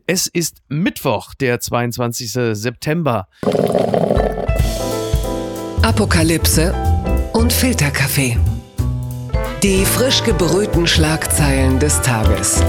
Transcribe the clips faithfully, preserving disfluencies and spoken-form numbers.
Es ist Mittwoch, der zweiundzwanzigster September. Apokalypse und Filterkaffee. Die frisch gebrühten Schlagzeilen des Tages.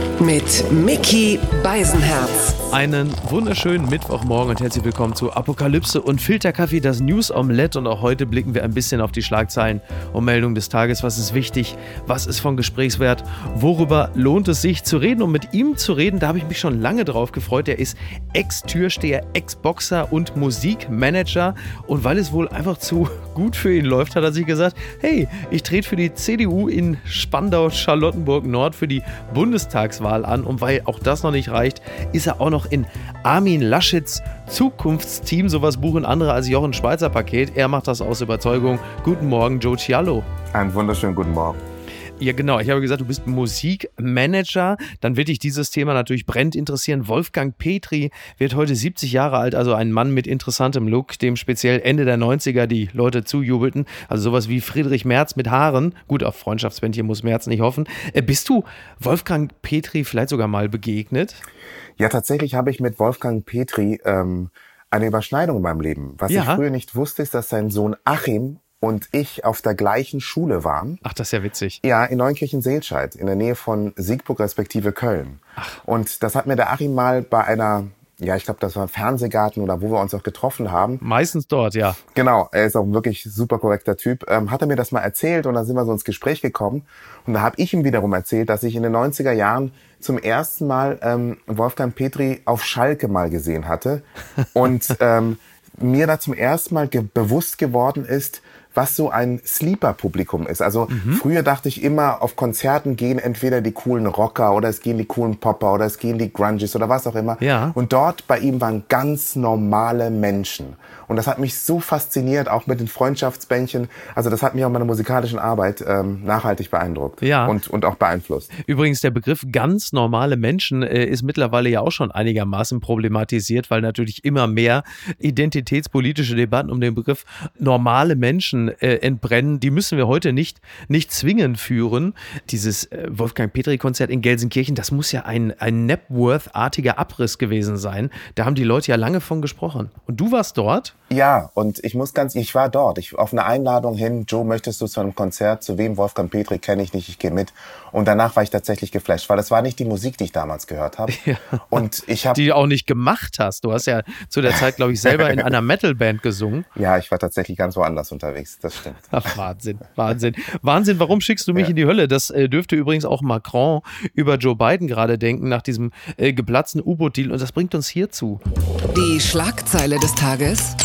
Mit Micky Beisenherz. Einen wunderschönen Mittwochmorgen und herzlich willkommen zu Apokalypse und Filterkaffee, das News Omelette. Und auch heute blicken wir ein bisschen auf die Schlagzeilen und Meldungen des Tages. Was ist wichtig? Was ist von Gesprächswert? Worüber lohnt es sich zu reden? Und mit ihm zu reden, da habe ich mich schon lange drauf gefreut. Er ist Ex-Türsteher, Ex-Boxer und Musikmanager. Und weil es wohl einfach zu gut für ihn läuft, hat er sich gesagt, hey, ich trete für die C D U in Spandau-Charlottenburg-Nord für die Bundestagswahl an. Und weil auch das noch nicht reicht, ist er auch noch in Armin Laschets Zukunftsteam. Sowas buchen andere als Jochen Schweizer Paket. Er macht das aus Überzeugung. Guten Morgen, Joe Cialo. Einen wunderschönen guten Morgen. Ja, genau. Ich habe gesagt, du bist Musikmanager. Dann wird dich dieses Thema natürlich brennend interessieren. Wolfgang Petri wird heute siebzig Jahre alt, also ein Mann mit interessantem Look, dem speziell Ende der neunziger die Leute zujubelten. Also sowas wie Friedrich Merz mit Haaren. Gut, auf Freundschaftsbändchen muss Merz nicht hoffen. Äh, bist du Wolfgang Petri vielleicht sogar mal begegnet? Ja, tatsächlich habe ich mit Wolfgang Petri ähm, eine Überschneidung in meinem Leben. Was Ja. ich früher nicht wusste, ist, dass sein Sohn Achim und ich auf der gleichen Schule waren. Ach, das ist ja witzig. Ja, in Neunkirchen-Seelscheid, in der Nähe von Siegburg respektive Köln. Ach. Und das hat mir der Achim mal bei einer, ja, ich glaube, das war ein Fernsehgarten oder wo wir uns auch getroffen haben. Meistens dort, ja. Genau, er ist auch ein wirklich super korrekter Typ. Ähm, hat er mir das mal erzählt und dann sind wir so ins Gespräch gekommen. Und da habe ich ihm wiederum erzählt, dass ich in den neunziger Jahren zum ersten Mal ähm, Wolfgang Petri auf Schalke mal gesehen hatte. Und ähm, mir da zum ersten Mal ge- bewusst geworden ist, was so ein Sleeper-Publikum ist. Also mhm. früher dachte ich immer, auf Konzerten gehen entweder die coolen Rocker oder es gehen die coolen Popper oder es gehen die Grunges oder was auch immer. Ja. Und dort bei ihm waren ganz normale Menschen. Und das hat mich so fasziniert, auch mit den Freundschaftsbändchen. Also das hat mich auch in meiner musikalischen Arbeit ähm, nachhaltig beeindruckt Ja. und, und auch beeinflusst. Übrigens, der Begriff ganz normale Menschen äh, ist mittlerweile ja auch schon einigermaßen problematisiert, weil natürlich immer mehr identitätspolitische Debatten um den Begriff normale Menschen äh, entbrennen. Die müssen wir heute nicht, nicht zwingend führen. Dieses äh, Wolfgang-Petri-Konzert in Gelsenkirchen, das muss ja ein, ein Napworth-artiger Abriss gewesen sein. Da haben die Leute ja lange von gesprochen. Und du warst dort? Ja, und ich muss ganz, ich war dort. Ich auf eine Einladung hin, Joe, möchtest du zu einem Konzert? Zu wem? Wolfgang Petri kenne ich nicht, ich gehe mit. Und danach war ich tatsächlich geflasht, weil das war nicht die Musik, die ich damals gehört habe. Ja. Und ich habe Die du auch nicht gemacht hast. Du hast ja zu der Zeit, glaube ich, selber in einer Metalband gesungen. Ja, ich war tatsächlich ganz woanders unterwegs, das stimmt. Ach, Wahnsinn, Wahnsinn. Wahnsinn, warum schickst du mich Ja. in die Hölle? Das äh, dürfte übrigens auch Macron über Joe Biden gerade denken, nach diesem äh, geplatzten U-Boot-Deal. Und das bringt uns hierzu. Die Schlagzeile des Tages.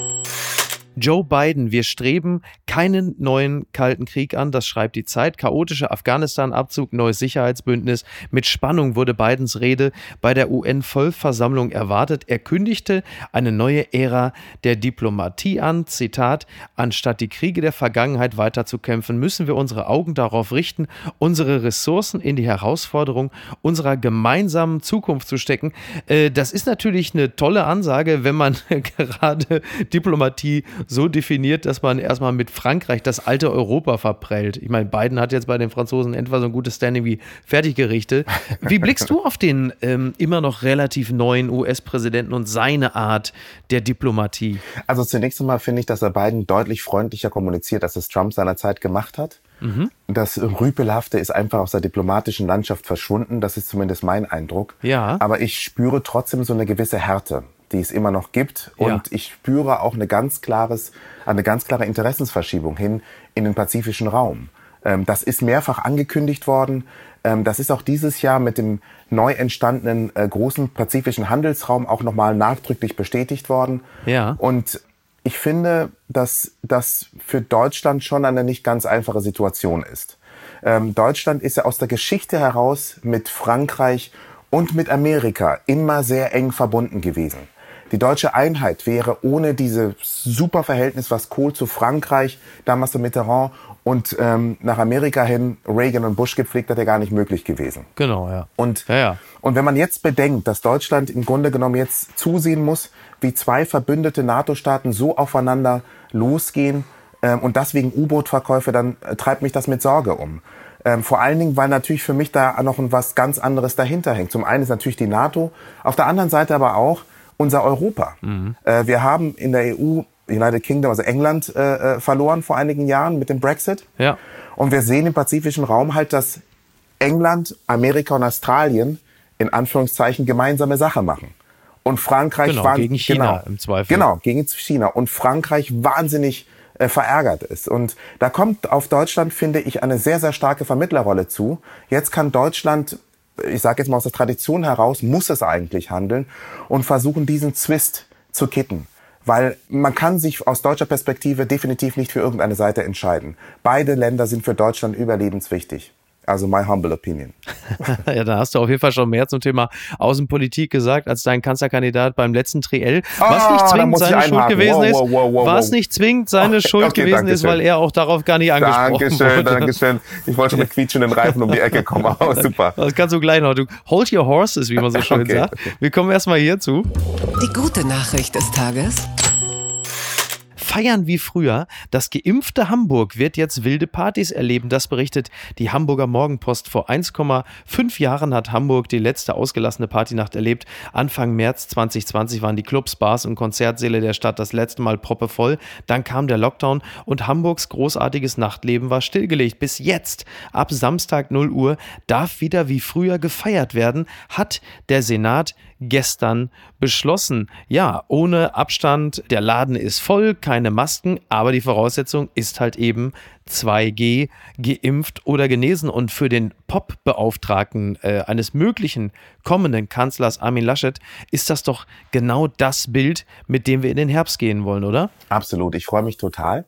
Joe Biden, wir streben keinen neuen Kalten Krieg an, das schreibt die Zeit. Chaotischer Afghanistan-Abzug, neues Sicherheitsbündnis. Mit Spannung wurde Bidens Rede bei der U N-Vollversammlung erwartet. Er kündigte eine neue Ära der Diplomatie an. Zitat, anstatt die Kriege der Vergangenheit weiterzukämpfen, müssen wir unsere Augen darauf richten, unsere Ressourcen in die Herausforderung unserer gemeinsamen Zukunft zu stecken. Äh, das ist natürlich eine tolle Ansage, wenn man gerade Diplomatie so definiert, dass man erstmal mit Frankreich das alte Europa verprellt. Ich meine, Biden hat jetzt bei den Franzosen etwa so ein gutes Standing wie Fertiggerichte. Wie blickst du auf den ähm, immer noch relativ neuen U S-Präsidenten und seine Art der Diplomatie? Also zunächst einmal finde ich, dass er Biden deutlich freundlicher kommuniziert, als es Trump seinerzeit gemacht hat. Mhm. Das Rüpelhafte ist einfach aus der diplomatischen Landschaft verschwunden. Das ist zumindest mein Eindruck. Ja. Aber ich spüre trotzdem so eine gewisse Härte, die es immer noch gibt. Und Ja. ich spüre auch eine ganz klares, eine ganz klare Interessensverschiebung hin in den pazifischen Raum. Ähm, das ist mehrfach angekündigt worden. Ähm, das ist auch dieses Jahr mit dem neu entstandenen äh, großen pazifischen Handelsraum auch nochmal nachdrücklich bestätigt worden. Ja. Und ich finde, dass das für Deutschland schon eine nicht ganz einfache Situation ist. Ähm, Deutschland ist ja aus der Geschichte heraus mit Frankreich und mit Amerika immer sehr eng verbunden gewesen. Die deutsche Einheit wäre ohne dieses super Verhältnis, was Kohl zu Frankreich, damals zu Mitterrand und ähm, nach Amerika hin Reagan und Bush gepflegt hat, ja gar nicht möglich gewesen. Genau, ja. Und, Ja, ja. und wenn man jetzt bedenkt, dass Deutschland im Grunde genommen jetzt zusehen muss, wie zwei verbündete NATO-Staaten so aufeinander losgehen ähm, und das wegen U-Boot-Verkäufe, dann äh, treibt mich das mit Sorge um. Ähm, vor allen Dingen, weil natürlich für mich da noch was ganz anderes dahinter hängt. Zum einen ist natürlich die NATO, auf der anderen Seite aber auch unser Europa. Mhm. Äh, wir haben in der E U, United Kingdom, also England, äh, verloren vor einigen Jahren mit dem Brexit. Ja. Und wir sehen im pazifischen Raum halt, dass England, Amerika und Australien in Anführungszeichen gemeinsame Sache machen. Und Frankreich genau, war, gegen China genau, im Zweifel. Genau, gegen China. Und Frankreich wahnsinnig äh, verärgert ist. Und da kommt auf Deutschland, finde ich, eine sehr, sehr starke Vermittlerrolle zu. Jetzt kann Deutschland, ich sage jetzt mal aus der Tradition heraus, muss es eigentlich handeln und versuchen, diesen Zwist zu kitten. Weil man kann sich aus deutscher Perspektive definitiv nicht für irgendeine Seite entscheiden. Beide Länder sind für Deutschland überlebenswichtig. Also my humble opinion. Ja, da hast du auf jeden Fall schon mehr zum Thema Außenpolitik gesagt als dein Kanzlerkandidat beim letzten Triell. Was Ah, nicht da zwingend muss ich seine Schuld einhaken. gewesen Wow, ist, wow, wow, wow, was wow. nicht zwingend seine Okay, Schuld okay, gewesen ist, Dankeschön. weil er auch darauf gar nicht angesprochen Dankeschön, wurde. Dankeschön. Ich wollte schon mit quietschenden Reifen um die Ecke kommen. Oh, super. Das kannst du gleich noch. Du hold your horses, wie man so schön Okay, sagt. okay. Wir kommen erstmal hierzu. Die gute Nachricht des Tages. Feiern wie früher. Das geimpfte Hamburg wird jetzt wilde Partys erleben. Das berichtet die Hamburger Morgenpost. Vor eins Komma fünf Jahren hat Hamburg die letzte ausgelassene Partynacht erlebt. Anfang März zwanzig zwanzig waren die Clubs, Bars und Konzertsäle der Stadt das letzte Mal proppevoll. Dann kam der Lockdown und Hamburgs großartiges Nachtleben war stillgelegt. Bis jetzt, ab Samstag null Uhr, darf wieder wie früher gefeiert werden, hat der Senat gestern beschlossen. Ja, ohne Abstand, der Laden ist voll, keine Masken, aber die Voraussetzung ist halt eben zwei G, geimpft oder genesen. Und für den Pop-Beauftragten äh, eines möglichen kommenden Kanzlers Armin Laschet ist das doch genau das Bild, mit dem wir in den Herbst gehen wollen, oder? Absolut, ich freue mich total,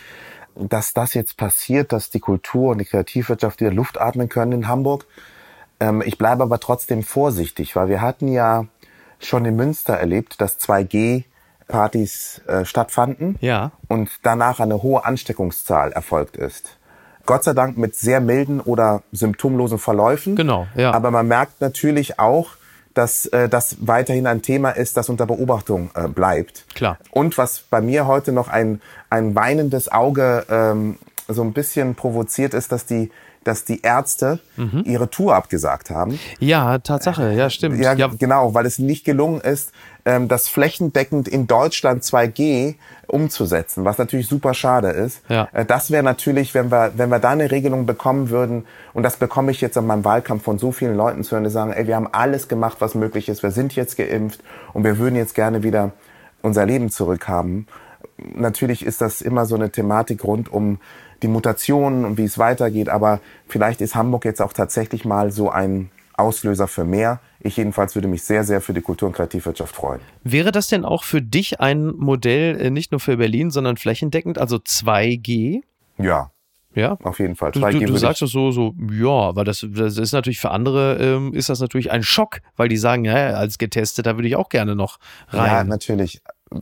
dass das jetzt passiert, dass die Kultur und die Kreativwirtschaft wieder Luft atmen können in Hamburg. Ich bleibe aber trotzdem vorsichtig, weil wir hatten ja schon in Münster erlebt, dass zwei G Partys äh, stattfanden Ja. und danach eine hohe Ansteckungszahl erfolgt ist. Gott sei Dank mit sehr milden oder symptomlosen Verläufen. Genau, ja. Aber man merkt natürlich auch, dass äh, das weiterhin ein Thema ist, das unter Beobachtung äh, bleibt. Klar. Und was bei mir heute noch ein, ein weinendes Auge ähm, so ein bisschen provoziert ist, dass die dass die Ärzte mhm. ihre Tour abgesagt haben. Ja, Tatsache, ja, stimmt. Ja, ja. genau, weil es nicht gelungen ist, das flächendeckend in Deutschland zwei G umzusetzen, was natürlich super schade ist. Ja. Das wäre natürlich, wenn wir, wenn wir da eine Regelung bekommen würden, und das bekomme ich jetzt an meinem Wahlkampf von so vielen Leuten zu hören, die sagen, ey, wir haben alles gemacht, was möglich ist, wir sind jetzt geimpft und wir würden jetzt gerne wieder unser Leben zurückhaben. Natürlich ist das immer so eine Thematik rund um die Mutationen und wie es weitergeht, aber vielleicht ist Hamburg jetzt auch tatsächlich mal so ein Auslöser für mehr. Ich jedenfalls würde mich sehr, sehr für die Kultur- und Kreativwirtschaft freuen. Wäre das denn auch für dich ein Modell, nicht nur für Berlin, sondern flächendeckend, also zwei G? Ja. Ja, auf jeden Fall. Du, du, du sagst es so, so, ja, weil das, das ist natürlich für andere, ähm, ist das natürlich ein Schock, weil die sagen, ja, als Getesteter würde ich auch gerne noch rein. Ja, natürlich.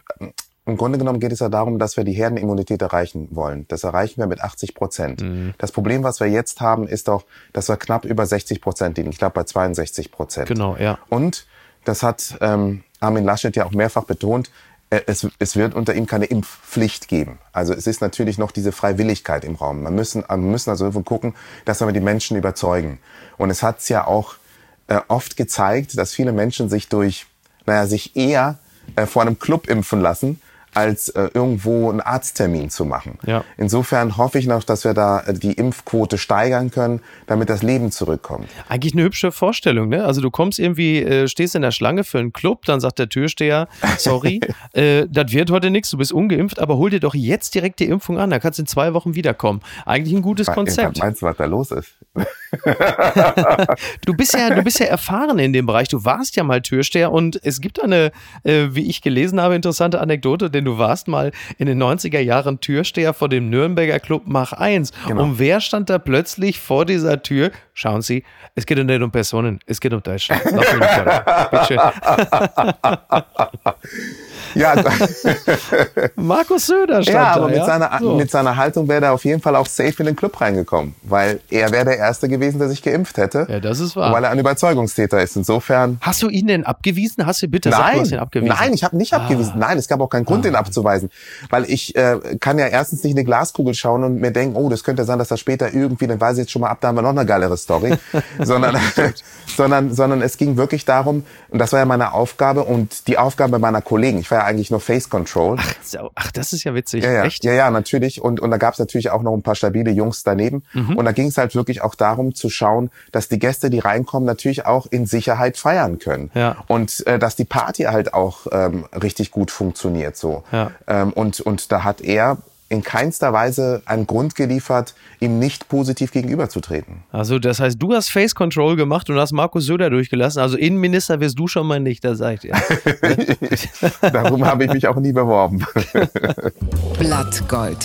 Im Grunde genommen geht es ja darum, dass wir die Herdenimmunität erreichen wollen. Das erreichen wir mit achtzig Prozent. Mhm. Das Problem, was wir jetzt haben, ist doch, dass wir knapp über sechzig Prozent liegen. Ich glaube bei zweiundsechzig Prozent. Genau, ja. Und das hat ähm, Armin Laschet ja auch mehrfach betont, äh, es, es wird unter ihm keine Impfpflicht geben. Also es ist natürlich noch diese Freiwilligkeit im Raum. Wir müssen, wir müssen also gucken, dass wir die Menschen überzeugen. Und es hat es ja auch äh, oft gezeigt, dass viele Menschen sich durch, naja, sich eher äh, vor einem Club impfen lassen, als äh, irgendwo einen Arzttermin zu machen. Ja. Insofern hoffe ich noch, dass wir da äh, die Impfquote steigern können, damit das Leben zurückkommt. Eigentlich eine hübsche Vorstellung, ne? Also du kommst irgendwie, äh, stehst in der Schlange für einen Club, dann sagt der Türsteher, sorry, äh, das wird heute nichts, du bist ungeimpft, aber hol dir doch jetzt direkt die Impfung an, da kannst du in zwei Wochen wiederkommen. Eigentlich ein gutes Konzept. Was meinst du, was da los ist? Du bist ja, du bist ja erfahren in dem Bereich, du warst ja mal Türsteher und es gibt eine, äh, wie ich gelesen habe, interessante Anekdote, denn du warst mal in den neunziger Jahren Türsteher vor dem Nürnberger Club Mach eins. Genau. Und wer stand da plötzlich vor dieser Tür? Schauen Sie, es geht nicht um Personen, es geht um Deutschland. Lass mich nicht Bitte schön. Ja, Markus Söder stand ja, da. aber mit, ja? seiner, So. mit seiner Haltung wäre er auf jeden Fall auch safe in den Club reingekommen. Weil er wäre der Erste gewesen, der sich geimpft hätte. Ja, das ist wahr. Weil er ein Überzeugungstäter ist. Insofern... Hast du ihn denn abgewiesen? Hast du bitte gesagt, du hast ihn abgewiesen? Nein, ich habe nicht Ah. abgewiesen. Nein, es gab auch keinen Grund, Ah. ihn abzuweisen. Weil ich äh, kann ja erstens nicht in eine Glaskugel schauen und mir denken, oh, das könnte sein, dass das später irgendwie, dann weiß ich jetzt schon mal ab, da haben wir noch eine geilere Story. sondern, sondern, sondern es ging wirklich darum, und das war ja meine Aufgabe und die Aufgabe meiner Kollegen. Ich war ja eigentlich nur Face Control. Ach, so, ach, das ist ja witzig. Ja, ja, Echt? ja, ja, natürlich. Und, und da gab es natürlich auch noch ein paar stabile Jungs daneben. Mhm. Und da ging es halt wirklich auch darum zu schauen, dass die Gäste, die reinkommen, natürlich auch in Sicherheit feiern können. Ja. Und äh, dass die Party halt auch ähm, richtig gut funktioniert. So. Ja. Ähm, und, und da hat er in keinster Weise einen Grund geliefert, ihm nicht positiv gegenüberzutreten. Also das heißt, du hast Face Control gemacht und hast Markus Söder durchgelassen. Also Innenminister wirst du schon mal nicht, da sag ich dir. Darum habe ich mich auch nie beworben. Blattgold.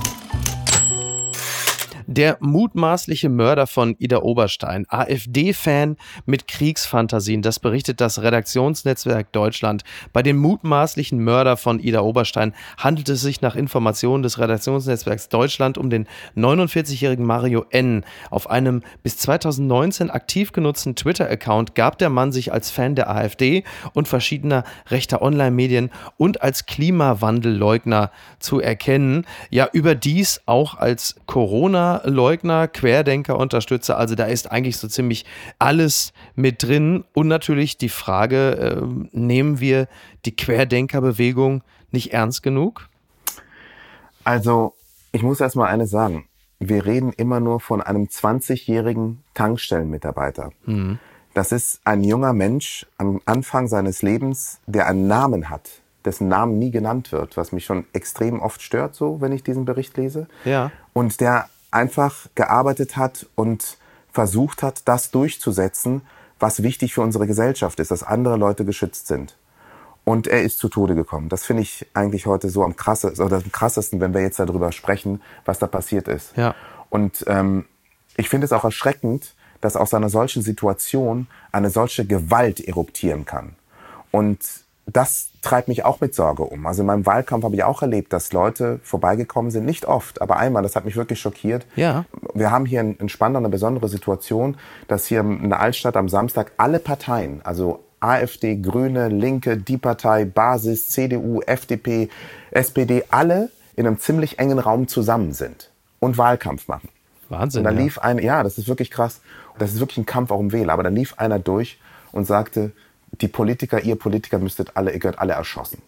Der mutmaßliche Mörder von Ida Oberstein, AfD-Fan mit Kriegsfantasien, das berichtet das Redaktionsnetzwerk Deutschland. Bei dem mutmaßlichen Mörder von Ida Oberstein handelt es sich nach Informationen des Redaktionsnetzwerks Deutschland um den neunundvierzigjährigen Mario N. Auf einem bis zweitausendneunzehn aktiv genutzten Twitter-Account gab der Mann sich als Fan der AfD und verschiedener rechter Online-Medien und als Klimawandelleugner zu erkennen. Ja, überdies auch als Corona Leugner, Querdenker, Unterstützer, also da ist eigentlich so ziemlich alles mit drin. Und natürlich die Frage, äh, nehmen wir die Querdenkerbewegung nicht ernst genug? Also, ich muss erst mal eines sagen. Wir reden immer nur von einem zwanzigjährigen Tankstellenmitarbeiter. Mhm. Das ist ein junger Mensch am Anfang seines Lebens, der einen Namen hat, dessen Namen nie genannt wird, was mich schon extrem oft stört, so, wenn ich diesen Bericht lese. Ja. Und der einfach gearbeitet hat und versucht hat, das durchzusetzen, was wichtig für unsere Gesellschaft ist, dass andere Leute geschützt sind. Und er ist zu Tode gekommen. Das finde ich eigentlich heute so am krassesten, oder am krassesten, wenn wir jetzt darüber sprechen, was da passiert ist. Ja. Und ähm, ich finde es auch erschreckend, dass aus einer solchen Situation eine solche Gewalt eruptieren kann. Und das treibt mich auch mit Sorge um. Also in meinem Wahlkampf habe ich auch erlebt, dass Leute vorbeigekommen sind. Nicht oft, aber einmal. Das hat mich wirklich schockiert. Ja. Wir haben hier in Spandau eine besondere Situation, dass hier in der Altstadt am Samstag alle Parteien, also AfD, Grüne, Linke, die Partei, Basis, C D U, F D P, S P D, alle in einem ziemlich engen Raum zusammen sind und Wahlkampf machen. Wahnsinn. Und da ja. lief ein, ja, das ist wirklich krass. Das ist wirklich ein Kampf auch um Wähler. Aber da lief einer durch und sagte, die Politiker, ihr Politiker müsstet alle, ihr gehört alle erschossen.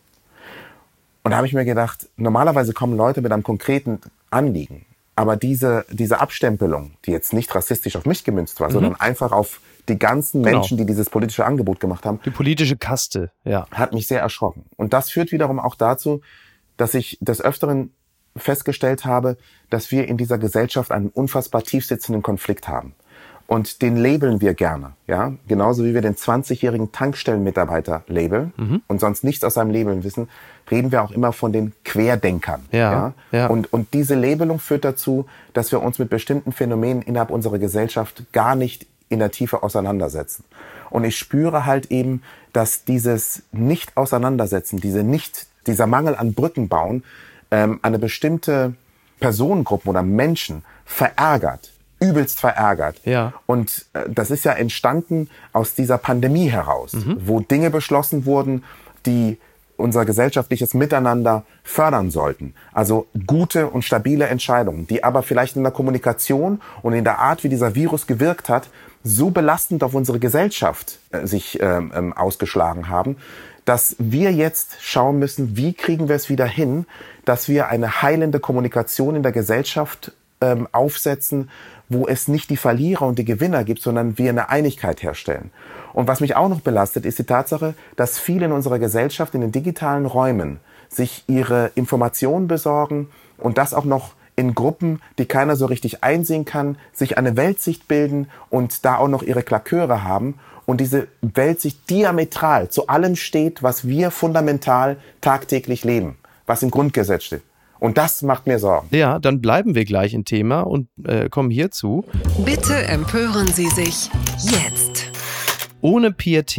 Und da habe ich mir gedacht, normalerweise kommen Leute mit einem konkreten Anliegen. Aber diese, diese Abstempelung, die jetzt nicht rassistisch auf mich gemünzt war, mhm. sondern einfach auf die ganzen Genau. Menschen, die dieses politische Angebot gemacht haben, Die politische Kaste, ja. hat mich sehr erschrocken. Und das führt wiederum auch dazu, dass ich des Öfteren festgestellt habe, dass wir in dieser Gesellschaft einen unfassbar tiefsitzenden Konflikt haben. Und den labeln wir gerne, ja. Genauso wie wir den zwanzigjährigen Tankstellenmitarbeiter labeln mhm. und sonst nichts aus seinem Labeln wissen, reden wir auch immer von den Querdenkern. Ja, ja? ja. Und, und diese Labelung führt dazu, dass wir uns mit bestimmten Phänomenen innerhalb unserer Gesellschaft gar nicht in der Tiefe auseinandersetzen. Und ich spüre halt eben, dass dieses Nicht-Auseinandersetzen, diese nicht, dieser Mangel an Brücken bauen, ähm, eine bestimmte Personengruppen oder Menschen verärgert. übelst verärgert. Ja. Und äh, das ist ja entstanden aus dieser Pandemie heraus, mhm. wo Dinge beschlossen wurden, die unser gesellschaftliches Miteinander fördern sollten. Also gute und stabile Entscheidungen, die aber vielleicht in der Kommunikation und in der Art, wie dieser Virus gewirkt hat, so belastend auf unsere Gesellschaft äh, sich ähm, ähm, ausgeschlagen haben, dass wir jetzt schauen müssen, wie kriegen wir es wieder hin, dass wir eine heilende Kommunikation in der Gesellschaft ähm, aufsetzen, wo es nicht die Verlierer und die Gewinner gibt, sondern wir eine Einigkeit herstellen. Und was mich auch noch belastet, ist die Tatsache, dass viele in unserer Gesellschaft in den digitalen Räumen sich ihre Informationen besorgen und das auch noch in Gruppen, die keiner so richtig einsehen kann, sich eine Weltsicht bilden und da auch noch ihre Klaköre haben und diese Weltsicht diametral zu allem steht, was wir fundamental tagtäglich leben, was im Grundgesetz steht. Und das macht mir Sorgen. Ja, dann bleiben wir gleich im Thema und äh, kommen hierzu. Bitte empören Sie sich jetzt. Ohne Pietät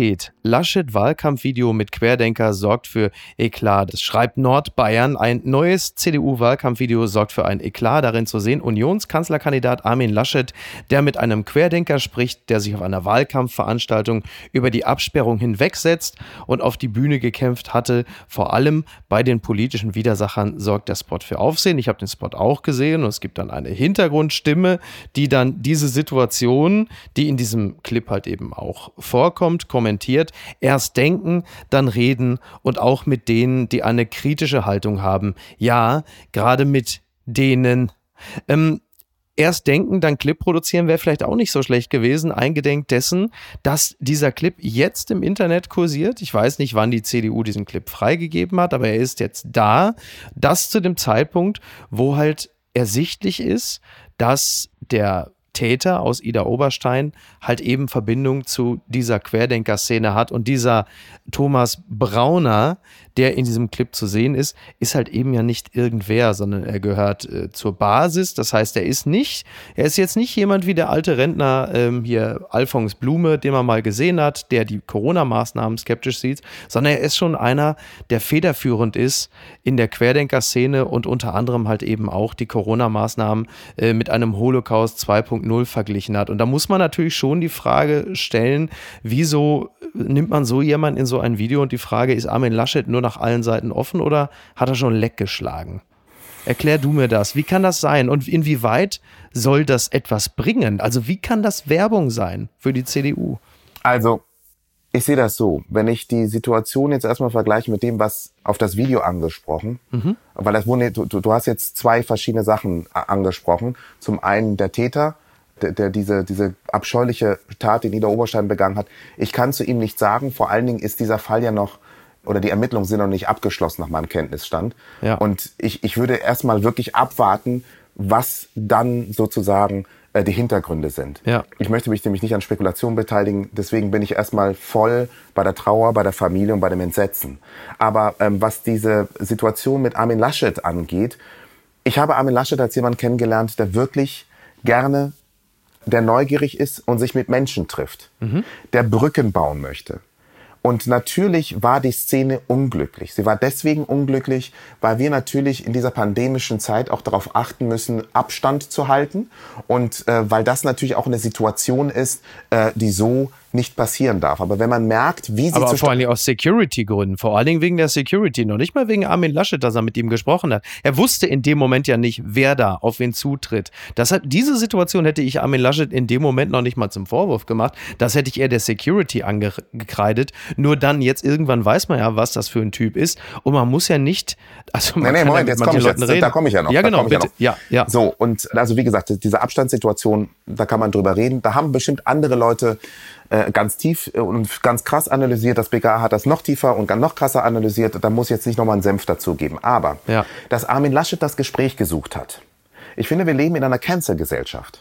Laschet-Wahlkampfvideo mit Querdenker sorgt für Eklat. Das schreibt Nordbayern. Ein neues C D U-Wahlkampfvideo sorgt für ein Eklat. Darin zu sehen Unionskanzlerkandidat Armin Laschet, der mit einem Querdenker spricht, der sich auf einer Wahlkampfveranstaltung über die Absperrung hinwegsetzt und auf die Bühne gekämpft hatte. Vor allem bei den politischen Widersachern sorgt der Spot für Aufsehen. Ich habe den Spot auch gesehen und es gibt dann eine Hintergrundstimme, die dann diese Situation, die in diesem Clip halt eben auch vorkommt, kommentiert. Erst denken, dann reden und auch mit denen, die eine kritische Haltung haben. Ja, gerade mit denen. Ähm, erst denken, dann Clip produzieren wäre vielleicht auch nicht so schlecht gewesen, eingedenk dessen, dass dieser Clip jetzt im Internet kursiert. Ich weiß nicht, wann die C D U diesen Clip freigegeben hat, aber er ist jetzt da. Das zu dem Zeitpunkt, wo halt ersichtlich ist, dass der Täter aus Idar-Oberstein halt eben Verbindung zu dieser Querdenker-Szene hat und dieser Thomas Brauner, der in diesem Clip zu sehen ist, ist halt eben ja nicht irgendwer, sondern er gehört äh, zur Basis. Das heißt, er ist nicht, er ist jetzt nicht jemand wie der alte Rentner ähm, hier Alfons Blume, den man mal gesehen hat, der die Corona-Maßnahmen skeptisch sieht, sondern er ist schon einer, der federführend ist in der Querdenker-Szene und unter anderem halt eben auch die Corona-Maßnahmen äh, mit einem Holocaust zwei Punkt null verglichen hat. Und da muss man natürlich schon die Frage stellen, wieso nimmt man so jemanden in so ein Video? Und die Frage, ist Armin Laschet nur nach allen Seiten offen oder hat er schon Leck geschlagen? Erklär du mir das. Wie kann das sein? Und inwieweit soll das etwas bringen? Also wie kann das Werbung sein für die C D U? Also, ich sehe das so. Wenn ich die Situation jetzt erstmal vergleiche mit dem, was auf das Video angesprochen, mhm. weil das wurde, du, du hast jetzt zwei verschiedene Sachen angesprochen. Zum einen der Täter, der, der diese, diese abscheuliche Tat in Idar-Oberstein begangen hat. Ich kann zu ihm nichts sagen. Vor allen Dingen ist dieser Fall ja noch, oder die Ermittlungen sind noch nicht abgeschlossen nach meinem Kenntnisstand. Ja. Und ich, ich würde erstmal wirklich abwarten, was dann sozusagen äh, die Hintergründe sind. Ja. Ich möchte mich nämlich nicht an Spekulationen beteiligen, deswegen bin ich erstmal voll bei der Trauer, bei der Familie und bei dem Entsetzen. Aber ähm, was diese Situation mit Armin Laschet angeht, ich habe Armin Laschet als jemand kennengelernt, der wirklich gerne, der neugierig ist und sich mit Menschen trifft, mhm. der Brücken bauen möchte. Und natürlich war die Szene unglücklich. Sie war deswegen unglücklich, weil wir natürlich in dieser pandemischen Zeit auch darauf achten müssen, Abstand zu halten. Und äh, weil das natürlich auch eine Situation ist, äh, die so nicht passieren darf. Aber wenn man merkt, wie sie... Aber vor allen Dingen aus Security-Gründen. Vor allen Dingen wegen der Security. Noch nicht mal wegen Armin Laschet, dass er mit ihm gesprochen hat. Er wusste in dem Moment ja nicht, wer da auf wen zutritt. Das hat, diese Situation hätte ich Armin Laschet in dem Moment noch nicht mal zum Vorwurf gemacht. Das hätte ich eher der Security angekreidet. Nur dann, jetzt irgendwann weiß man ja, was das für ein Typ ist. Und man muss ja nicht... Also man nee, nee, kann Moment, ja jetzt komme ich jetzt. Da komme ich ja noch. Ja, genau, bitte. Ja, ja, ja. So, und also wie gesagt, diese Abstandssituation, da kann man drüber reden. Da haben bestimmt andere Leute äh, ganz tief und ganz krass analysiert. Das B K A hat das noch tiefer und noch krasser analysiert. Da muss jetzt nicht nochmal einen Senf dazugeben. Aber, ja. dass Armin Laschet das Gespräch gesucht hat. Ich finde, wir leben in einer Cancel-Gesellschaft.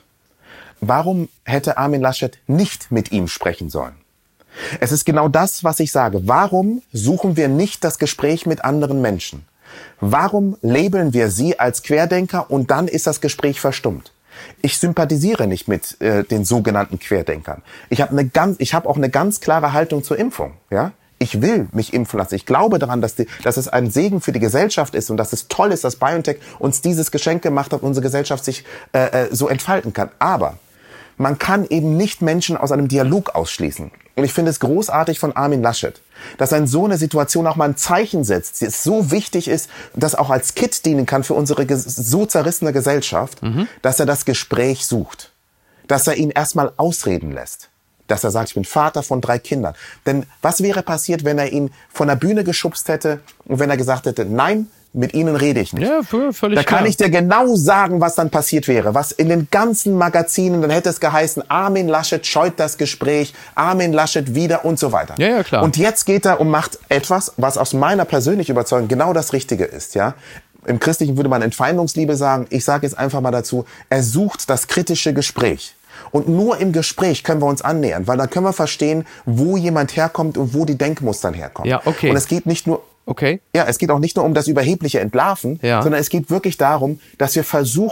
Warum hätte Armin Laschet nicht mit ihm sprechen sollen? Es ist genau das, was ich sage. Warum suchen wir nicht das Gespräch mit anderen Menschen? Warum labeln wir sie als Querdenker und dann ist das Gespräch verstummt? Ich sympathisiere nicht mit äh, den sogenannten Querdenkern. Ich habe eine ganz, ich habe auch eine ganz klare Haltung zur Impfung. Ja, ich will mich impfen lassen. Ich glaube daran, dass, die, dass es ein Segen für die Gesellschaft ist und dass es toll ist, dass BioNTech uns dieses Geschenk gemacht hat, unsere Gesellschaft sich äh, so entfalten kann. Aber man kann eben nicht Menschen aus einem Dialog ausschließen. Und ich finde es großartig von Armin Laschet, dass er in so eine Situation auch mal ein Zeichen setzt, die es so wichtig ist, das auch als Kit dienen kann für unsere so zerrissene Gesellschaft, mhm. dass er das Gespräch sucht, dass er ihn erstmal ausreden lässt, dass er sagt, ich bin Vater von drei Kindern. Denn was wäre passiert, wenn er ihn von der Bühne geschubst hätte und wenn er gesagt hätte, nein, mit Ihnen rede ich nicht. Ja, völlig Da kann klar. ich dir genau sagen, was dann passiert wäre. Was in den ganzen Magazinen, dann hätte es geheißen, Armin Laschet scheut das Gespräch, Armin Laschet wieder und so weiter. Ja, ja, klar. Und jetzt geht er und macht etwas, was aus meiner persönlichen Überzeugung genau das Richtige ist, ja. Im Christlichen würde man Entfeindungsliebe sagen. Ich sage jetzt einfach mal dazu, er sucht das kritische Gespräch. Und nur im Gespräch können wir uns annähern, weil dann können wir verstehen, wo jemand herkommt und wo die Denkmuster herkommen. Ja, okay. Und es geht nicht nur Okay. Ja, es geht auch nicht nur um das überhebliche Entlarven, ja. sondern es geht wirklich darum, dass wir versuchen,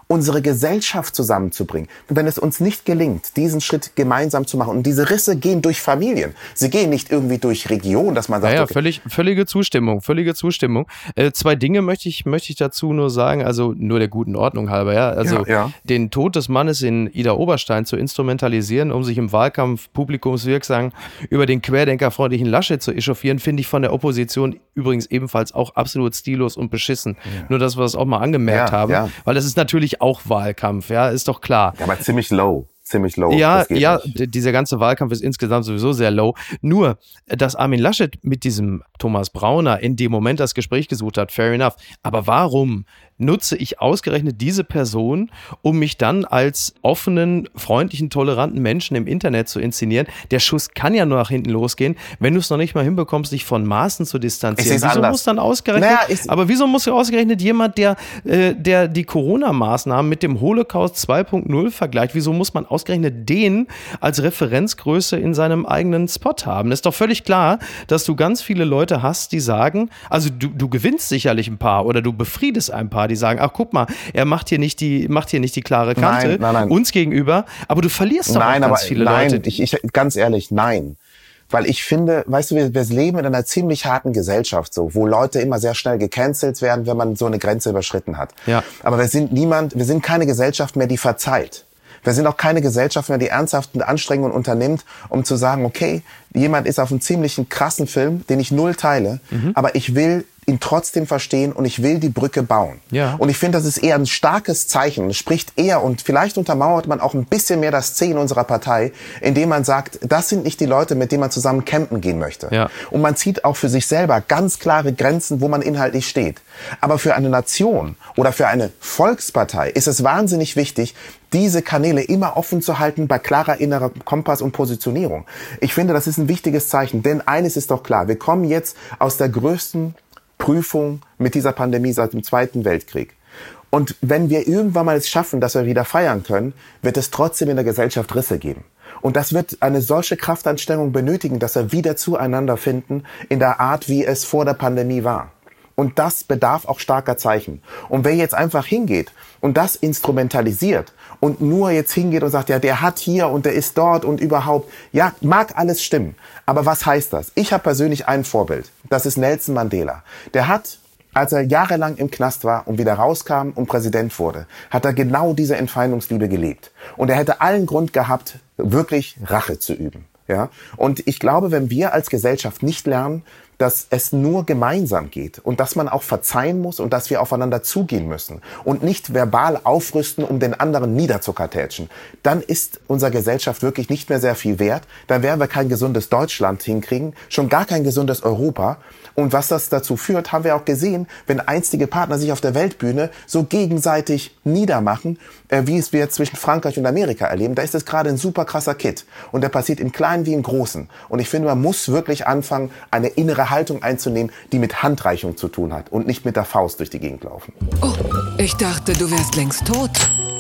unsere Gesellschaft zusammenzubringen. Und wenn es uns nicht gelingt, diesen Schritt gemeinsam zu machen, und diese Risse gehen durch Familien, sie gehen nicht irgendwie durch Region, dass man sagt, ja, ja, okay, völlig, völlige Zustimmung, völlige Zustimmung. Äh, zwei Dinge möchte ich, möchte ich dazu nur sagen, also nur der guten Ordnung halber, ja, also Ja, ja. den Tod des Mannes in Ida Oberstein zu instrumentalisieren, um sich im Wahlkampf publikumswirksam über den querdenkerfreundlichen Laschet zu echauffieren, finde ich von der Opposition übrigens ebenfalls auch absolut stillos und beschissen. Ja. Nur, dass wir das auch mal angemerkt Ja, haben, ja. weil das ist natürlich auch Wahlkampf, ja, ist doch klar. Ja, aber ziemlich low. Ziemlich low. Ja, Das geht ja, nicht. d- dieser ganze Wahlkampf ist insgesamt sowieso sehr low. Nur, dass Armin Laschet mit diesem Thomas Brauner in dem Moment das Gespräch gesucht hat, fair enough. Aber warum nutze ich ausgerechnet diese Person, um mich dann als offenen, freundlichen, toleranten Menschen im Internet zu inszenieren? Der Schuss kann ja nur nach hinten losgehen, wenn du es noch nicht mal hinbekommst, dich von Maßen zu distanzieren. Ich seh's Wieso anders. muss dann ausgerechnet, Naja, ich- aber wieso muss ausgerechnet jemand, der, äh, der die Corona-Maßnahmen mit dem Holocaust zwei Punkt null vergleicht, wieso muss man ausgerechnet den als Referenzgröße in seinem eigenen Spot haben? Ist doch völlig klar, dass du ganz viele Leute hast, die sagen, also du, du gewinnst sicherlich ein paar oder du befriedest ein paar, die sagen, ach guck mal, er macht hier nicht die, macht hier nicht die klare Kante Nein, nein, nein. uns gegenüber, aber du verlierst doch Nein, auch aber ganz viele nein, Leute. ich, ich, ganz ehrlich, nein. Weil ich finde, weißt du, wir, wir leben in einer ziemlich harten Gesellschaft, so, wo Leute immer sehr schnell gecancelt werden, wenn man so eine Grenze überschritten hat. Ja. Aber wir sind niemand, wir sind keine Gesellschaft mehr, die verzeiht. Wir sind auch keine Gesellschaft mehr, die ernsthafte Anstrengungen unternimmt, um zu sagen, okay, jemand ist auf einem ziemlichen krassen Film, den ich null teile, Mhm. aber ich will ihn trotzdem verstehen und ich will die Brücke bauen. Ja. Und ich finde, das ist eher ein starkes Zeichen. Es spricht eher und vielleicht untermauert man auch ein bisschen mehr das C in unserer Partei, indem man sagt, das sind nicht die Leute, mit denen man zusammen campen gehen möchte. Ja. Und man zieht auch für sich selber ganz klare Grenzen, wo man inhaltlich steht. Aber für eine Nation oder für eine Volkspartei ist es wahnsinnig wichtig, diese Kanäle immer offen zu halten bei klarer innerer Kompass und Positionierung. Ich finde, das ist ein wichtiges Zeichen, denn eines ist doch klar, wir kommen jetzt aus der größten Prüfung mit dieser Pandemie seit dem Zweiten Weltkrieg. Und wenn wir irgendwann mal es schaffen, dass wir wieder feiern können, wird es trotzdem in der Gesellschaft Risse geben. Und das wird eine solche Kraftanstrengung benötigen, dass wir wieder zueinander finden in der Art, wie es vor der Pandemie war. Und das bedarf auch starker Zeichen. Und wer jetzt einfach hingeht und das instrumentalisiert und nur jetzt hingeht und sagt, ja, der hat hier und der ist dort und überhaupt, ja, mag alles stimmen. Aber was heißt das? Ich habe persönlich ein Vorbild. Das ist Nelson Mandela. Der hat, als er jahrelang im Knast war und wieder rauskam und Präsident wurde, hat er genau diese Entfeindungsliebe gelebt. Und er hätte allen Grund gehabt, wirklich Rache zu üben. Ja? Und ich glaube, wenn wir als Gesellschaft nicht lernen, dass es nur gemeinsam geht und dass man auch verzeihen muss und dass wir aufeinander zugehen müssen und nicht verbal aufrüsten, um den anderen niederzukartätschen, dann ist unsere Gesellschaft wirklich nicht mehr sehr viel wert. Dann werden wir kein gesundes Deutschland hinkriegen, schon gar kein gesundes Europa. Und was das dazu führt, haben wir auch gesehen, wenn einstige Partner sich auf der Weltbühne so gegenseitig niedermachen, äh, wie es wir zwischen Frankreich und Amerika erleben. Da ist es gerade ein super krasser Kit. Und der passiert im Kleinen wie im Großen. Und ich finde, man muss wirklich anfangen, eine innere Haltung einzunehmen, die mit Handreichung zu tun hat und nicht mit der Faust durch die Gegend laufen. Oh, ich dachte, du wärst längst tot.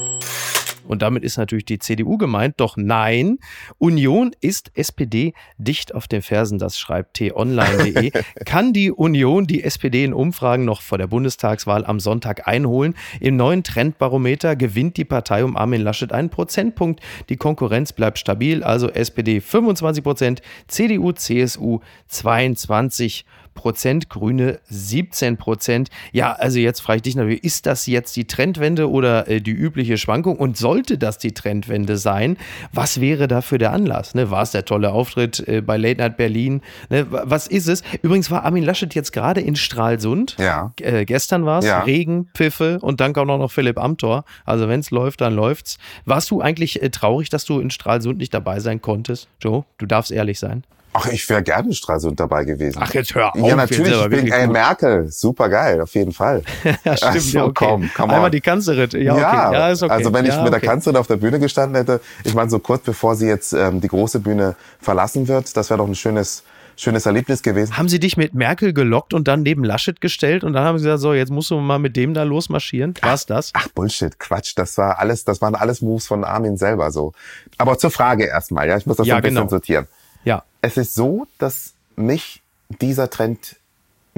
Und damit ist natürlich die C D U gemeint. Doch nein, Union ist S P D dicht auf den Fersen, das schreibt t online punkt de. Kann die Union die S P D in Umfragen noch vor der Bundestagswahl am Sonntag einholen? Im neuen Trendbarometer gewinnt die Partei um Armin Laschet einen Prozentpunkt. Die Konkurrenz bleibt stabil, also S P D fünfundzwanzig Prozent, C D U, C S U zweiundzwanzig Prozent, Grüne siebzehn Prozent. Ja, also jetzt frage ich dich natürlich, ist das jetzt die Trendwende oder äh, die übliche Schwankung? Und sollte das die Trendwende sein, was wäre dafür der Anlass? Ne, war es der tolle Auftritt äh, bei Late Night Berlin? Ne, was ist es? Übrigens war Armin Laschet jetzt gerade in Stralsund. Ja. Äh, gestern war es Ja. Regen, Pfiffe und dann kam auch noch Philipp Amthor. Also wenn es läuft, dann läuft's. Warst du eigentlich äh, traurig, dass du in Stralsund nicht dabei sein konntest? Joe, du darfst ehrlich sein. Ach, ich wäre gerne in Stralsund dabei gewesen. Ach, jetzt hör auf. Ja, natürlich. Jetzt aber Ich bin wirklich ey, gut. Merkel. Super geil, auf jeden Fall. Ja, stimmt. Ach so, ja, okay. komm, come on. Einmal die Kanzlerin. Ja, okay. Ja, ist okay. Also wenn ich ja, mit okay. der Kanzlerin auf der Bühne gestanden hätte, ich meine, so kurz bevor sie jetzt ähm, die große Bühne verlassen wird, das wäre doch ein schönes, schönes Erlebnis gewesen. Haben sie dich mit Merkel gelockt und dann neben Laschet gestellt und dann haben sie gesagt, so, jetzt musst du mal mit dem da losmarschieren? War's das? Ach, Bullshit, Quatsch, das war alles, das waren alles Moves von Armin selber so. Aber zur Frage erstmal, ja, ich muss das Ja, so ein bisschen genau. sortieren. Ja. Es ist so, dass mich dieser Trend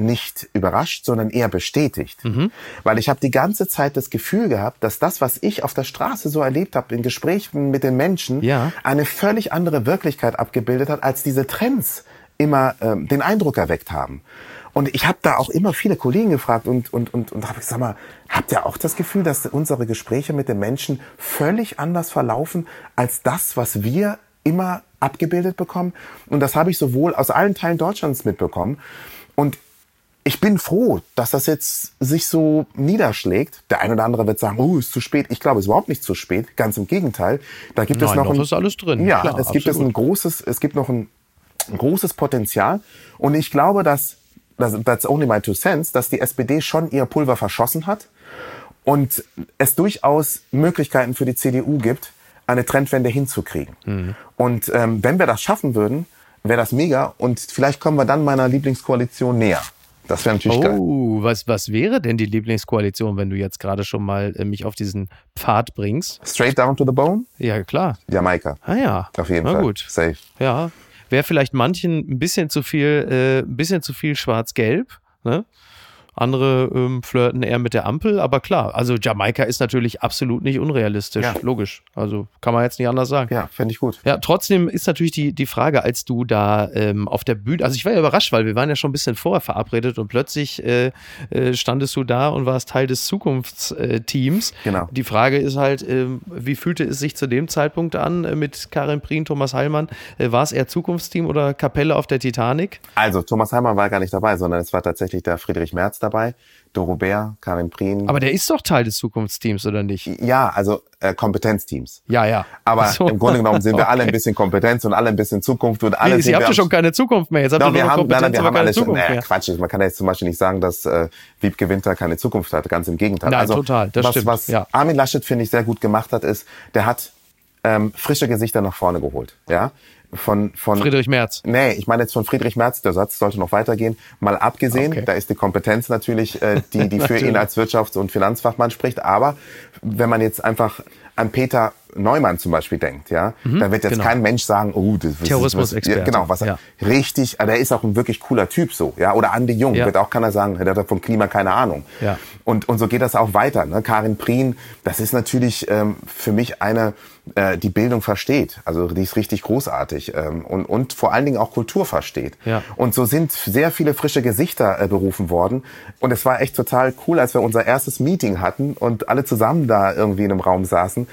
nicht überrascht, sondern eher bestätigt. Mhm. Weil ich habe die ganze Zeit das Gefühl gehabt, dass das, was ich auf der Straße so erlebt habe, in Gesprächen mit den Menschen, ja. eine völlig andere Wirklichkeit abgebildet hat, als diese Trends immer ähm, den Eindruck erweckt haben. Und ich habe da auch immer viele Kollegen gefragt und und und und habe gesagt, mal, habt ihr auch das Gefühl, dass unsere Gespräche mit den Menschen völlig anders verlaufen als das, was wir immer abgebildet bekommen? Und das habe ich sowohl aus allen Teilen Deutschlands mitbekommen. Und ich bin froh, dass das jetzt sich so niederschlägt. Der eine oder andere wird sagen, oh, ist zu spät. Ich glaube, es ist überhaupt nicht zu spät. Ganz im Gegenteil. Da gibt Nein, es noch, noch ein, ist alles drin. Ja, Klar, es gibt es ein großes, es gibt noch ein, ein großes Potenzial. Und ich glaube, dass that's only my two cents, dass die S P D schon ihr Pulver verschossen hat und es durchaus Möglichkeiten für die C D U gibt, eine Trendwende hinzukriegen. Mhm. Und ähm, wenn wir das schaffen würden, wäre das mega und vielleicht kommen wir dann meiner Lieblingskoalition näher. Das wäre natürlich oh, geil. Oh, was, was wäre denn die Lieblingskoalition, wenn du jetzt gerade schon mal äh, mich auf diesen Pfad bringst? Straight down to the bone? Ja, klar. Jamaika. Ah ja. Auf jeden Na Fall. Gut. Safe. Ja. Wäre vielleicht manchen ein bisschen zu viel, äh, ein bisschen zu viel schwarz-gelb, ne? Andere ähm, flirten eher mit der Ampel, aber klar, also Jamaika ist natürlich absolut nicht unrealistisch, ja. logisch. Also kann man jetzt nicht anders sagen. Ja, fände ich gut. Ja, trotzdem ist natürlich die, die Frage, als du da ähm, auf der Bühne, also ich war ja überrascht, weil wir waren ja schon ein bisschen vorher verabredet und plötzlich äh, äh, standest du da und warst Teil des Zukunftsteams. Genau. Die Frage ist halt, äh, wie fühlte es sich zu dem Zeitpunkt an äh, mit Karin Prien, Thomas Heilmann? Äh, war es eher Zukunftsteam oder Kapelle auf der Titanic? Also Thomas Heilmann war gar nicht dabei, sondern es war tatsächlich der Friedrich Merz dabei, Dorobert, Karin Prien. Aber der ist doch Teil des Zukunftsteams, oder nicht? Ja, also äh, Kompetenzteams. Ja, ja. Aber so. Im Grunde genommen sind wir okay. alle ein bisschen Kompetenz und alle ein bisschen Zukunft und alle. Nee, Sie habt ja schon keine Zukunft mehr. Jetzt habt no, ihr wir nur haben, Kompetenz, nein, nein, wir aber haben keine Zukunft schon, mehr. Äh, Quatsch, man kann jetzt zum Beispiel nicht sagen, dass äh, Wiebke Winter keine Zukunft hat. Ganz im Gegenteil. Nein, also, total, das was, stimmt. Was ja. Armin Laschet, finde ich, sehr gut gemacht hat, ist, der hat ähm, frische Gesichter nach vorne geholt. Ja. Von, von Friedrich Merz. Nee, ich meine jetzt von Friedrich Merz, der Satz sollte noch weitergehen. Mal abgesehen, okay. da ist die Kompetenz natürlich, äh, die, die für ihn als Wirtschafts- und Finanzfachmann spricht. Aber wenn man jetzt einfach an Peter Neumann zum Beispiel denkt, ja, mhm, da wird jetzt genau. kein Mensch sagen, oh, das ist Terrorismusexperte. Ja, genau, was ja. richtig, der ist auch ein wirklich cooler Typ so, ja, oder Andi Jung, ja. wird auch keiner sagen, der hat vom Klima keine Ahnung. Ja. Und und so geht das auch weiter, ne? Karin Prien, das ist natürlich ähm, für mich eine, äh, die Bildung versteht, also die ist richtig großartig ähm, und und vor allen Dingen auch Kultur versteht. Ja. Und so sind sehr viele frische Gesichter äh, berufen worden und es war echt total cool, als wir unser erstes Meeting hatten und alle zusammen da irgendwie in einem Raum saßen.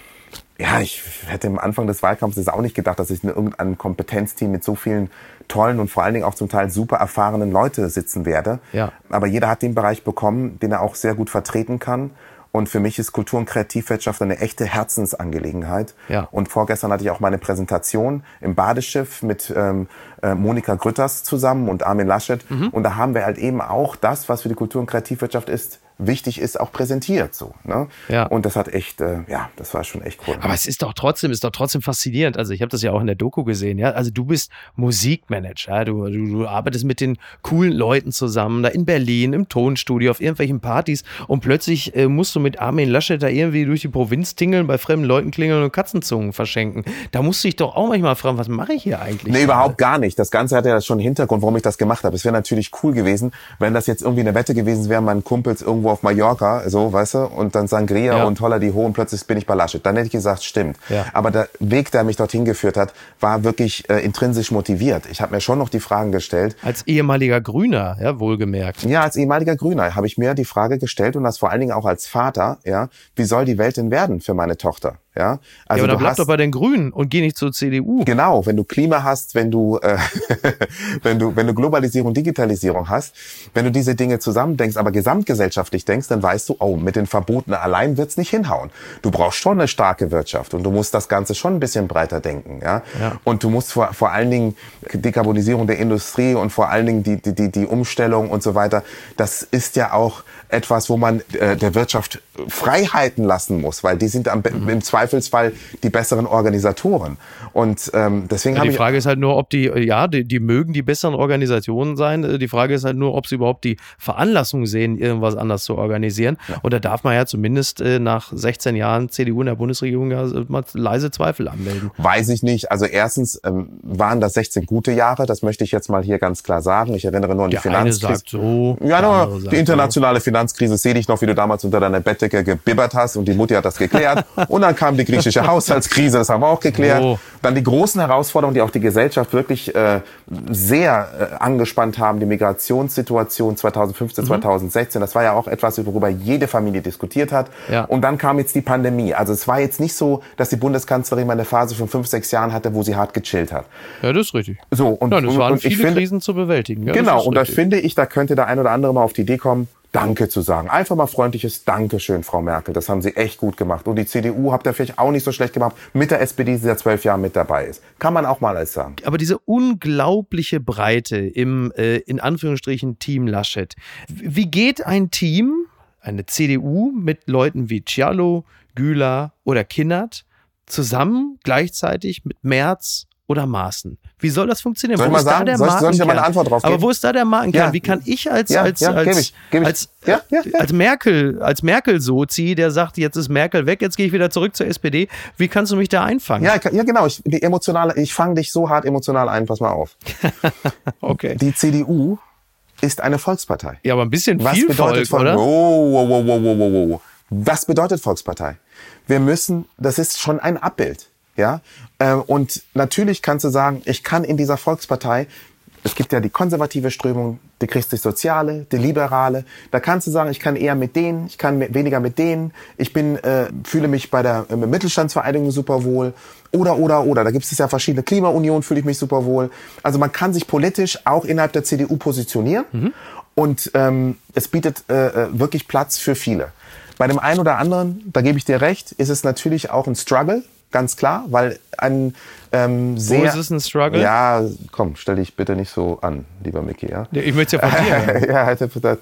Ja, ich hätte am Anfang des Wahlkampfs auch nicht gedacht, dass ich in irgendeinem Kompetenzteam mit so vielen tollen und vor allen Dingen auch zum Teil super erfahrenen Leute sitzen werde. Ja. Aber jeder hat den Bereich bekommen, den er auch sehr gut vertreten kann. Und für mich ist Kultur- und Kreativwirtschaft eine echte Herzensangelegenheit. Ja. Und vorgestern hatte ich auch meine Präsentation im Badeschiff mit ähm, äh, Monika Grütters zusammen und Armin Laschet. Mhm. Und da haben wir halt eben auch das, was für die Kultur- und Kreativwirtschaft ist, wichtig ist, auch präsentiert so. Ne? Ja. Und das hat echt, äh, ja, das war schon echt cool. Aber es ist doch trotzdem, ist doch trotzdem faszinierend. Also ich habe das ja auch in der Doku gesehen, ja. Also du bist Musikmanager, ja? du, du, du arbeitest mit den coolen Leuten zusammen, da in Berlin, im Tonstudio, auf irgendwelchen Partys und plötzlich äh, musst du mit Armin Laschet da irgendwie durch die Provinz tingeln, bei fremden Leuten klingeln und Katzenzungen verschenken. Da musst du dich doch auch manchmal fragen, was mache ich hier eigentlich? Nee, überhaupt gar nicht. Das Ganze hat ja schon einen Hintergrund, warum ich das gemacht habe. Es wäre natürlich cool gewesen, wenn das jetzt irgendwie eine Wette gewesen wäre, mein Kumpels irgendwo auf Mallorca, so, weißt du, und dann Sangria ja. und Holla die Ho und plötzlich bin ich bei Laschet. Dann hätte ich gesagt, stimmt. Ja. Aber der Weg, der mich dorthin geführt hat, war wirklich äh, intrinsisch motiviert. Ich habe mir schon noch die Fragen gestellt. Als ehemaliger Grüner, ja, wohlgemerkt. Ja, als ehemaliger Grüner habe ich mir die Frage gestellt und das vor allen Dingen auch als Vater, ja, wie soll die Welt denn werden für meine Tochter? Ja, also ja, aber dann bleib hast, doch bei den Grünen und geh nicht zur C D U. Genau, wenn du Klima hast, wenn du äh, wenn du wenn du Globalisierung, Digitalisierung hast, wenn du diese Dinge zusammendenkst, aber gesamtgesellschaftlich denkst, dann weißt du, oh, mit den Verboten allein wird's nicht hinhauen. Du brauchst schon eine starke Wirtschaft und du musst das Ganze schon ein bisschen breiter denken, ja. ja. Und du musst vor vor allen Dingen Dekarbonisierung der Industrie und vor allen Dingen die die die die Umstellung und so weiter. Das ist ja auch etwas, wo man äh, der Wirtschaft Freiheiten lassen muss, weil die sind am, mhm. im Zweifelsfall die besseren Organisatoren. Und ähm, deswegen ja, habe die ich... Frage ist halt nur, ob die, ja, die, die mögen die besseren Organisationen sein. Die Frage ist halt nur, ob sie überhaupt die Veranlassung sehen, irgendwas anders zu organisieren. Ja. Und da darf man ja zumindest äh, nach sechzehn Jahren C D U in der Bundesregierung ja mal leise Zweifel anmelden. Weiß ich nicht. Also erstens ähm, waren das sechzehn gute Jahre. Das möchte ich jetzt mal hier ganz klar sagen. Ich erinnere nur an die der Finanzkrise. Eine sagt so, ja, no, die internationale so. Finanzkrise. Sehe dich noch, wie du damals unter deiner Bettdecke gebibbert hast und die Mutti hat das geklärt. Und dann kam die griechische Haushaltskrise. Das haben wir auch geklärt. Oh. Dann die großen Herausforderungen, die auch die Gesellschaft wirklich äh, sehr äh, angespannt haben. Die Migrationssituation zweitausendfünfzehn, mhm. zweitausendsechzehn. Das war ja auch etwas, worüber jede Familie diskutiert hat. Ja. Und dann kam jetzt die Pandemie. Also es war jetzt nicht so, dass die Bundeskanzlerin mal eine Phase von fünf, sechs Jahren hatte, wo sie hart gechillt hat. Ja, das ist richtig. So, und, Nein, das waren und viele ich finde, Krisen zu bewältigen. Ja, genau, und da richtig. finde ich, da könnte der ein oder andere mal auf die Idee kommen, Danke zu sagen. Einfach mal freundliches Dankeschön, Frau Merkel. Das haben Sie echt gut gemacht. Und die C D U habt ihr vielleicht auch nicht so schlecht gemacht mit der S P D, die seit zwölf Jahren mit dabei ist. Kann man auch mal alles sagen. Aber diese unglaubliche Breite im, äh, in Anführungsstrichen, Team Laschet. Wie geht ein Team, eine C D U mit Leuten wie Cialo, Güler oder Kinnert zusammen gleichzeitig mit Merz oder Maaßen? Wie soll das funktionieren? Soll ich wo mal ist sagen? da der soll, ich, soll ich da mal eine Antwort drauf geben? Aber wo ist da der Markenkern? Ja. Wie kann ich als, ja, als, ja, als, geb ich, geb ich. als, ja, ja, ja. als Merkel, als Merkel-Sozi, der sagt, jetzt ist Merkel weg, jetzt gehe ich wieder zurück zur S P D. Wie kannst du mich da einfangen? Ja, ja genau. Ich, die emotionale, ich fange dich so hart emotional ein, pass mal auf. Okay. Die C D U ist eine Volkspartei. Ja, aber ein bisschen Was viel bedeutet Volk, Volk, oder? Oh, oh, oh, oh, oh, oh, oh. Was bedeutet Volkspartei? Wir müssen, das ist schon ein Abbild. Ja, und natürlich kannst du sagen, ich kann in dieser Volkspartei, es gibt ja die konservative Strömung, die christlich-soziale, die liberale, da kannst du sagen, ich kann eher mit denen, ich kann weniger mit denen, ich bin, äh, fühle mich bei der äh, Mittelstandsvereinigung super wohl, oder, oder, oder, da gibt es ja verschiedene, Klimaunion fühle ich mich super wohl. Also man kann sich politisch auch innerhalb der C D U positionieren mhm. und ähm, es bietet äh, wirklich Platz für viele. Bei dem einen oder anderen, da gebe ich dir recht, ist es natürlich auch ein Struggle. Ganz klar, weil ein ähm, sehr... Wo ist es ein Struggle? Ja, komm, stell dich bitte nicht so an, lieber Micky. Ja? Ja, ich möchte ja von dir. ja,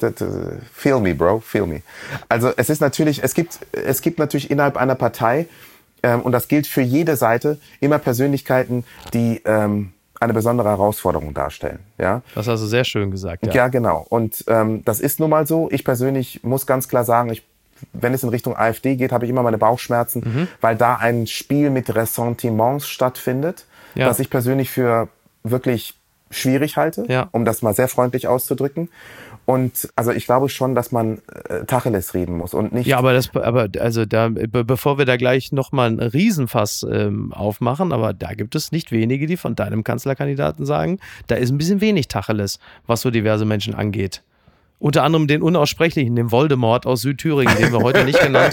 feel me, bro, feel me. Also es ist natürlich, es gibt, es gibt natürlich innerhalb einer Partei, ähm, und das gilt für jede Seite, immer Persönlichkeiten, die ähm, eine besondere Herausforderung darstellen. Ja? Das hast du sehr schön gesagt. Ja, ja genau. Und ähm, das ist nun mal so. Ich persönlich muss ganz klar sagen, ich wenn es in Richtung AfD geht, habe ich immer meine Bauchschmerzen, mhm. weil da ein Spiel mit Ressentiments stattfindet, ja. das ich persönlich für wirklich schwierig halte, ja. um das mal sehr freundlich auszudrücken. Und also ich glaube schon, dass man äh, Tacheles reden muss und nicht... Ja, aber das, aber also da, be- bevor wir da gleich nochmal einen Riesenfass ähm, aufmachen, aber da gibt es nicht wenige, die von deinem Kanzlerkandidaten sagen, da ist ein bisschen wenig Tacheles, was so diverse Menschen angeht. Unter anderem den Unaussprechlichen, den Voldemort aus Südthüringen, den wir heute nicht genannt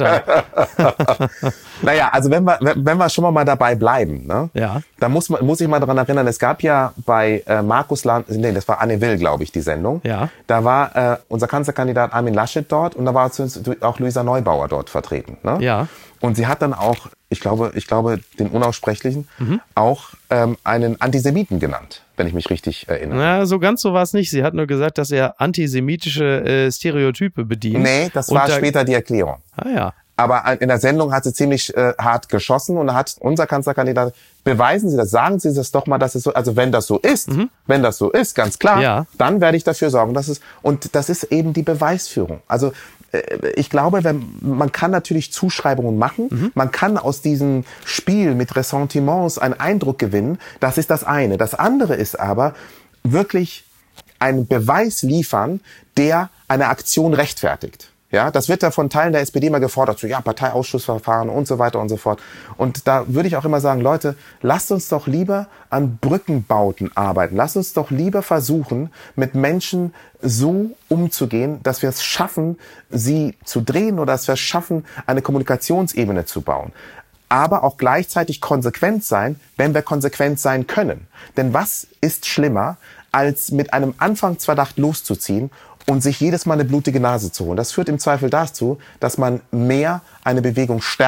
haben. Naja, also wenn wir, wenn wir schon mal dabei bleiben, ne? Ja. Da muss, man, muss ich mal daran erinnern, es gab ja bei äh, Markus Land, nee, das war Anne Will, glaube ich, die Sendung. Ja. Da war äh, unser Kanzlerkandidat Armin Laschet dort und da war auch Luisa Neubauer dort vertreten. Ne? Ja. Und sie hat dann auch, ich glaube, ich glaube, den Unaussprechlichen, mhm. auch ähm, einen Antisemiten genannt, wenn ich mich richtig erinnere. Na, so ganz so war es nicht. Sie hat nur gesagt, dass er antisemitische äh, Stereotype bedient. Nee, das war da später die Erklärung. Ah ja. Aber in der Sendung hat sie ziemlich äh, hart geschossen und da hat unser Kanzlerkandidat, beweisen Sie das, sagen Sie das doch mal, dass es so, also wenn das so ist, mhm. wenn das so ist, ganz klar, ja. dann werde ich dafür sorgen, dass es, und das ist eben die Beweisführung. Also ich glaube, wenn, man kann natürlich Zuschreibungen machen, mhm. man kann aus diesem Spiel mit Ressentiments einen Eindruck gewinnen, das ist das eine. Das andere ist aber wirklich einen Beweis liefern, der eine Aktion rechtfertigt. Ja, das wird da von Teilen der S P D mal gefordert, so ja, Parteiausschussverfahren und so weiter und so fort. Und da würde ich auch immer sagen, Leute, lasst uns doch lieber an Brückenbauten arbeiten. Lasst uns doch lieber versuchen, mit Menschen so umzugehen, dass wir es schaffen, sie zu drehen oder dass wir es schaffen, eine Kommunikationsebene zu bauen. Aber auch gleichzeitig konsequent sein, wenn wir konsequent sein können. Denn was ist schlimmer, als mit einem Anfangsverdacht loszuziehen und sich jedes Mal eine blutige Nase zu holen? Das führt im Zweifel dazu, dass man mehr eine Bewegung stärkt,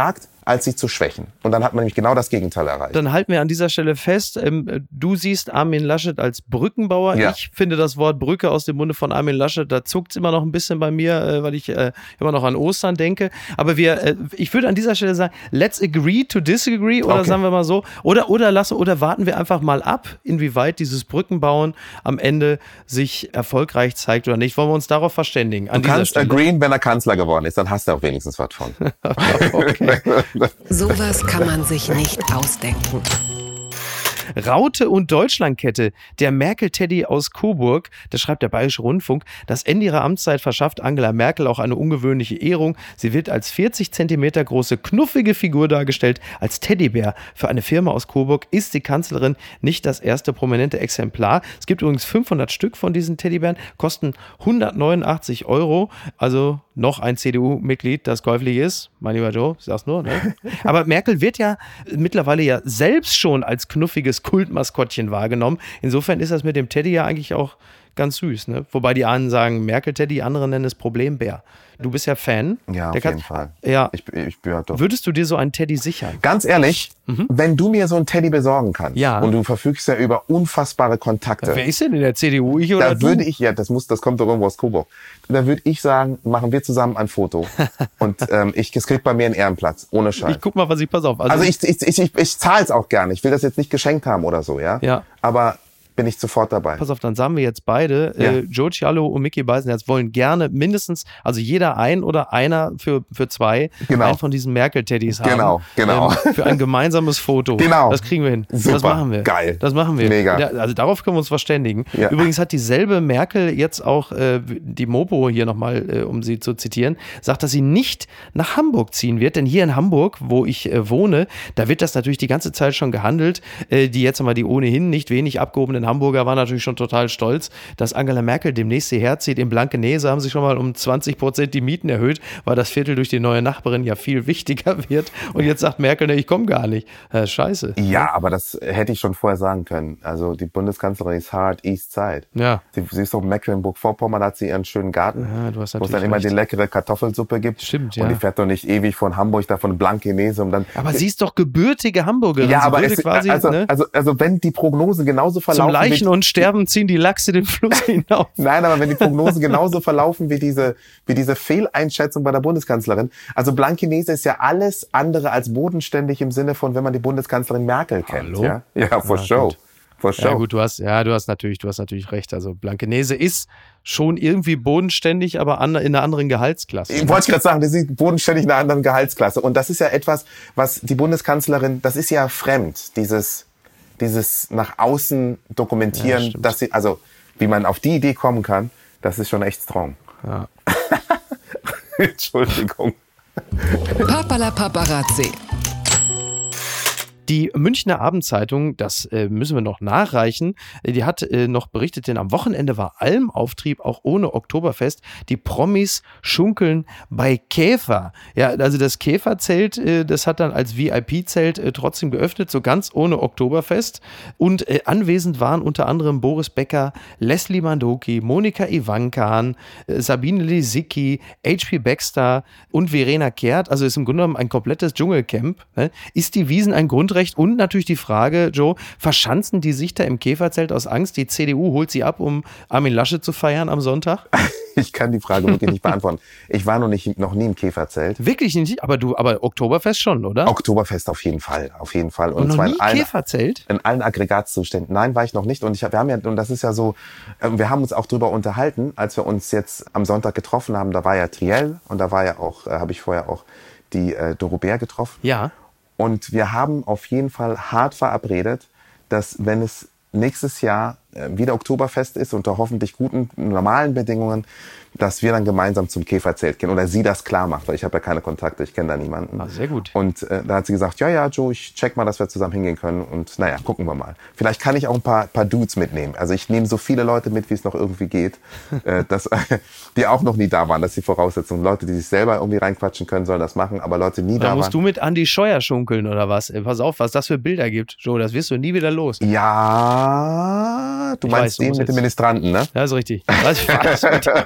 als sie zu schwächen. Und dann hat man nämlich genau das Gegenteil erreicht. Dann halten wir an dieser Stelle fest, ähm, du siehst Armin Laschet als Brückenbauer. Ja. Ich finde das Wort Brücke aus dem Munde von Armin Laschet, da zuckt es immer noch ein bisschen bei mir, äh, weil ich äh, immer noch an Ostern denke. Aber wir, äh, ich würde an dieser Stelle sagen, let's agree to disagree oder Okay. sagen wir mal so, oder, oder, lassen, oder warten wir einfach mal ab, inwieweit dieses Brückenbauen am Ende sich erfolgreich zeigt oder nicht. Wollen wir uns darauf verständigen? An Du dieser kannst Stelle. agreeen, wenn er Kanzler geworden ist, dann hast du auch wenigstens was von. Okay. Sowas kann man sich nicht ausdenken. Raute und Deutschlandkette, der Merkel-Teddy aus Coburg, das schreibt der Bayerische Rundfunk. Das Ende ihrer Amtszeit verschafft Angela Merkel auch eine ungewöhnliche Ehrung. Sie wird als vierzig Zentimeter große, knuffige Figur dargestellt. Als Teddybär für eine Firma aus Coburg ist die Kanzlerin nicht das erste prominente Exemplar. Es gibt übrigens fünfhundert Stück von diesen Teddybären, kosten hundertneunundachtzig Euro. Also noch ein C D U-Mitglied, das käuflich ist. Mein lieber Joe, ich sag's nur. Ne? Aber Merkel wird ja mittlerweile ja selbst schon als knuffiges Kultmaskottchen wahrgenommen. Insofern ist das mit dem Teddy ja eigentlich auch ganz süß. Ne? Wobei die einen sagen Merkel-Teddy, andere nennen es Problembär. Du bist ja Fan. Ja, auf Der kann- jeden Fall. Ja. Ich, ich bin ja doch. Würdest du dir so einen Teddy sichern? Ganz ehrlich, wenn du mir so einen Teddy besorgen kannst Ja. und du verfügst ja über unfassbare Kontakte, Wer ist denn in der C D U? Ich oder da du? würde ich, ja, das muss, das kommt doch irgendwo aus Coburg, da würde ich sagen, machen wir zusammen ein Foto und ähm, ich, es kriegt bei mir einen Ehrenplatz, ohne Scheiß. Ich guck mal, was ich, pass auf. Also ich, ich, ich, ich, ich zahle es auch gerne, ich will das jetzt nicht geschenkt haben oder so, ja, Ja. aber bin ich sofort dabei. Pass auf, dann sagen wir jetzt beide, Ja. äh, Joe Cialo und Micky Beisenherz wollen gerne mindestens, also jeder ein oder einer für, für zwei, Genau. einen von diesen Merkel-Teddys haben. Genau, genau. Ähm, für ein gemeinsames Foto. Genau. Das kriegen wir hin. Das Super, machen wir. geil. Das machen wir. Mega. Ja, also darauf können wir uns verständigen. Ja. Übrigens hat dieselbe Merkel jetzt auch, äh, die Mopo hier nochmal, äh, um sie zu zitieren, sagt, dass sie nicht nach Hamburg ziehen wird, denn hier in Hamburg, wo ich äh, wohne, da wird das natürlich die ganze Zeit schon gehandelt. Äh, die jetzt einmal die ohnehin nicht wenig abgehobenen Hamburger waren natürlich schon total stolz, dass Angela Merkel demnächst hierher zieht. In Blankenese haben sie schon mal um zwanzig Prozent die Mieten erhöht, weil das Viertel durch die neue Nachbarin ja viel wichtiger wird. Und jetzt sagt Merkel, ne, ich komme gar nicht. Äh, scheiße. Ja, aber das hätte ich schon vorher sagen können. Also die Bundeskanzlerin ist hard East Side. Ja. Sie, sie ist doch in Mecklenburg-Vorpommern, da hat sie ihren schönen Garten, Ja, du hast wo es natürlich dann immer recht. die leckere Kartoffelsuppe gibt. Stimmt, Und ja. die fährt doch nicht ewig von Hamburg, da von Blankenese und dann... Aber sie ist doch gebürtige Hamburgerin. ja, sie aber würde es, quasi, also, ne, also, also wenn die Prognosen genauso zum verlaufen... Leichen wie, und Sterben ziehen die Lachse den Fluss hinauf. Nein, aber wenn die Prognosen genauso verlaufen wie diese, wie diese Fehleinschätzung bei der Bundeskanzlerin. Also Blankenese ist ja alles andere als bodenständig im Sinne von, wenn man die Bundeskanzlerin Merkel kennt. Hallo? Ja, ja for Ja, sure. gut. For sure. Ja gut, du hast, ja, du hast natürlich, du hast natürlich recht. Also Blankenese ist schon irgendwie bodenständig, aber an, in einer anderen Gehaltsklasse. Ich wollte gerade sagen, das ist bodenständig in einer anderen Gehaltsklasse. Und das ist ja etwas, was die Bundeskanzlerin, das ist ja fremd, dieses, dieses nach außen dokumentieren, Ja, stimmt. dass sie, also wie man auf die Idee kommen kann, das ist schon echt strong. Ja. Entschuldigung. Papala Paparazzi. Die Münchner Abendzeitung, das äh, müssen wir noch nachreichen, äh, die hat äh, noch berichtet, denn am Wochenende war Almauftrieb, auch ohne Oktoberfest. Die Promis schunkeln bei Käfer. Ja, also das Käferzelt, äh, das hat dann als V I P-Zelt äh, trotzdem geöffnet, so ganz ohne Oktoberfest. Und äh, anwesend waren unter anderem Boris Becker, Leslie Mandoki, Monika Ivankan, äh, Sabine Lisicki, H P Baxter und Verena Kehrt. Also ist im Grunde genommen ein komplettes Dschungelcamp. Ne? Ist die Wiesn ein Grundrecht? Und natürlich die Frage, Joe, verschanzen die sich da im Käferzelt aus Angst? Die C D U holt sie ab, um Armin Laschet zu feiern am Sonntag? Ich kann die Frage wirklich nicht beantworten. Ich war noch, nicht, noch nie im Käferzelt. Wirklich nicht, aber du, aber Oktoberfest schon, oder? Oktoberfest auf jeden Fall, auf jeden Fall. Und noch zwar nie in allen, Käferzelt? in allen Aggregatzuständen. Nein, war ich noch nicht. Und ich, wir haben ja, und das ist ja so, äh, wir haben uns auch drüber unterhalten, als wir uns jetzt am Sonntag getroffen haben. Da war ja Triell und da war ja auch, äh, habe ich vorher auch die äh, Dorobert getroffen. Ja. Und wir haben auf jeden Fall hart verabredet, dass wenn es nächstes Jahr äh, wieder Oktoberfest ist, unter hoffentlich guten, normalen Bedingungen, dass wir dann gemeinsam zum Käferzelt gehen oder sie das klar macht, weil ich habe ja keine Kontakte, ich kenne da niemanden. Ah, sehr gut. Und äh, da hat sie gesagt, ja, ja, Joe, ich check mal, dass wir zusammen hingehen können und naja, gucken wir mal. Vielleicht kann ich auch ein paar, paar Dudes mitnehmen. Also ich nehme so viele Leute mit, wie es noch irgendwie geht, äh, dass, die auch noch nie da waren, das ist die Voraussetzung. Leute, die sich selber irgendwie reinquatschen können, sollen das machen, aber Leute, die nie Da da musst waren. du mit Andi Scheuer schunkeln oder was? Ey, pass auf, was das für Bilder gibt. Joe, das wirst du nie wieder los. Ja, Ah, du Ich meinst weiß, du den musst mit dem jetzt- Ministranten, ne? Ja, ist richtig. Was ich weiß,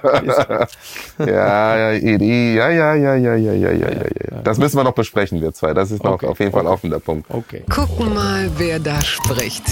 Ja, ja, Edi, ja, ja, ja, ja, ja, ja, ja, ja, ja. Das müssen wir noch besprechen, wir zwei. Das ist noch Okay, auf jeden Fall okay. offen, der Punkt. okay. Gucken mal, wer da spricht.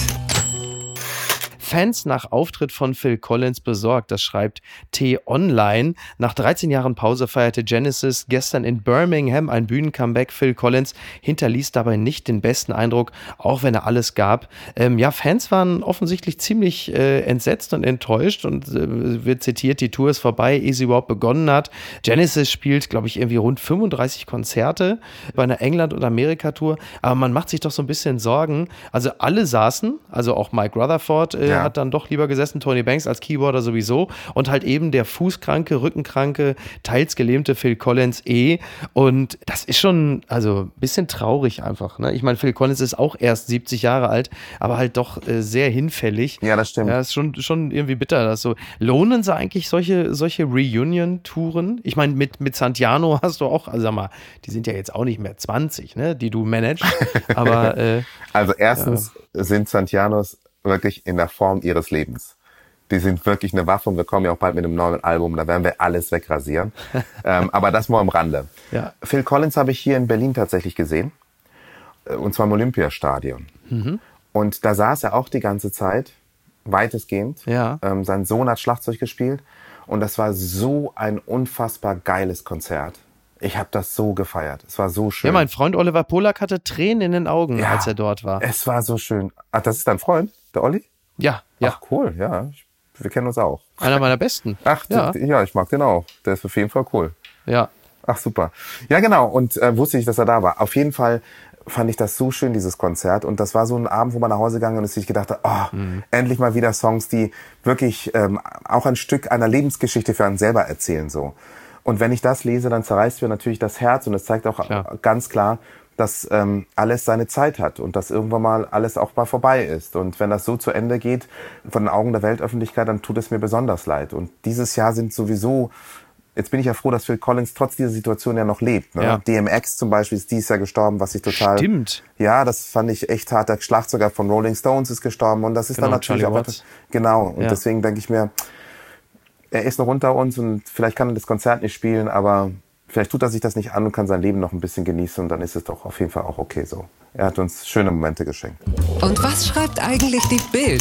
Fans nach Auftritt von Phil Collins besorgt, das schreibt T-Online. Nach dreizehn Jahren Pause feierte Genesis gestern in Birmingham ein Bühnencomeback. Phil Collins hinterließ dabei nicht den besten Eindruck, auch wenn er alles gab. Ähm, ja, Fans waren offensichtlich ziemlich äh, entsetzt und enttäuscht und äh, wird zitiert, die Tour ist vorbei, ehe sie überhaupt begonnen hat. Genesis spielt, glaube ich, irgendwie rund fünfunddreißig Konzerte bei einer England- und Amerika-Tour, aber man macht sich doch so ein bisschen Sorgen. Also alle saßen, also auch Mike Rutherford äh, Ja. hat dann doch lieber gesessen, Tony Banks als Keyboarder sowieso und halt eben der fußkranke, rückenkranke, teils gelähmte Phil Collins eh. Und das ist schon, also ein bisschen traurig einfach. Ne? Ich meine, Phil Collins ist auch erst siebzig Jahre alt, aber halt doch äh, sehr hinfällig. Ja, das stimmt. Ja, ist schon, schon irgendwie bitter. Dass so. Lohnen sie eigentlich solche, solche Reunion-Touren? Ich meine, mit, mit Santiano hast du auch, also sag mal, die sind ja jetzt auch nicht mehr zwanzig, ne, die du managst. Aber äh, Also erstens sind Santianos wirklich in der Form ihres Lebens. Die sind wirklich eine Waffe und wir kommen ja auch bald mit einem neuen Album, da werden wir alles wegrasieren. ähm, aber das nur am Rande. Ja. Phil Collins habe ich hier in Berlin tatsächlich gesehen. äh, Und zwar im Olympiastadion. Mhm. Und da saß er auch die ganze Zeit, weitestgehend. Ja. Ähm, sein Sohn hat Schlagzeug gespielt. Und das war so ein unfassbar geiles Konzert. Ich habe das so gefeiert. Es war so schön. Ja, mein Freund Oliver Polak hatte Tränen in den Augen, Ja, als er dort war. Es war so schön. Ach, das ist dein Freund, der Olli? Ja, ja. Ach, cool, ja. Ich, wir kennen uns auch. Einer meiner besten. Ach, ja, ja. ja, ich mag den auch. Der ist auf jeden Fall cool. ja. Ach, super. Ja, genau. Und äh, wusste ich, dass er da war. Auf jeden Fall fand ich das so schön, dieses Konzert. Und das war so ein Abend, wo man nach Hause gegangen ist und sich gedacht hat, oh, Mhm. endlich mal wieder Songs, die wirklich ähm, auch ein Stück einer Lebensgeschichte für einen selber erzählen. So. Und wenn ich das lese, dann zerreißt mir natürlich das Herz. Und es zeigt auch Klar. ganz klar, dass ähm, alles seine Zeit hat und dass irgendwann mal alles auch mal vorbei ist. Und wenn das so zu Ende geht, von den Augen der Weltöffentlichkeit, dann tut es mir besonders leid. Und dieses Jahr sind sowieso, jetzt bin ich ja froh, dass Phil Collins trotz dieser Situation ja noch lebt. Ne? Ja. D M X zum Beispiel ist dieses Jahr gestorben, was ich total... Stimmt. Ja, das fand ich echt hart. Der Schlagzeuger von Rolling Stones ist gestorben und das ist Genau, dann natürlich Charlie auch... Watts. Genau, und Ja. deswegen denke ich mir, er ist noch unter uns und vielleicht kann er das Konzert nicht spielen, aber vielleicht tut er sich das nicht an und kann sein Leben noch ein bisschen genießen und dann ist es doch auf jeden Fall auch okay so. Er hat uns schöne Momente geschenkt. Und was schreibt eigentlich die Bild?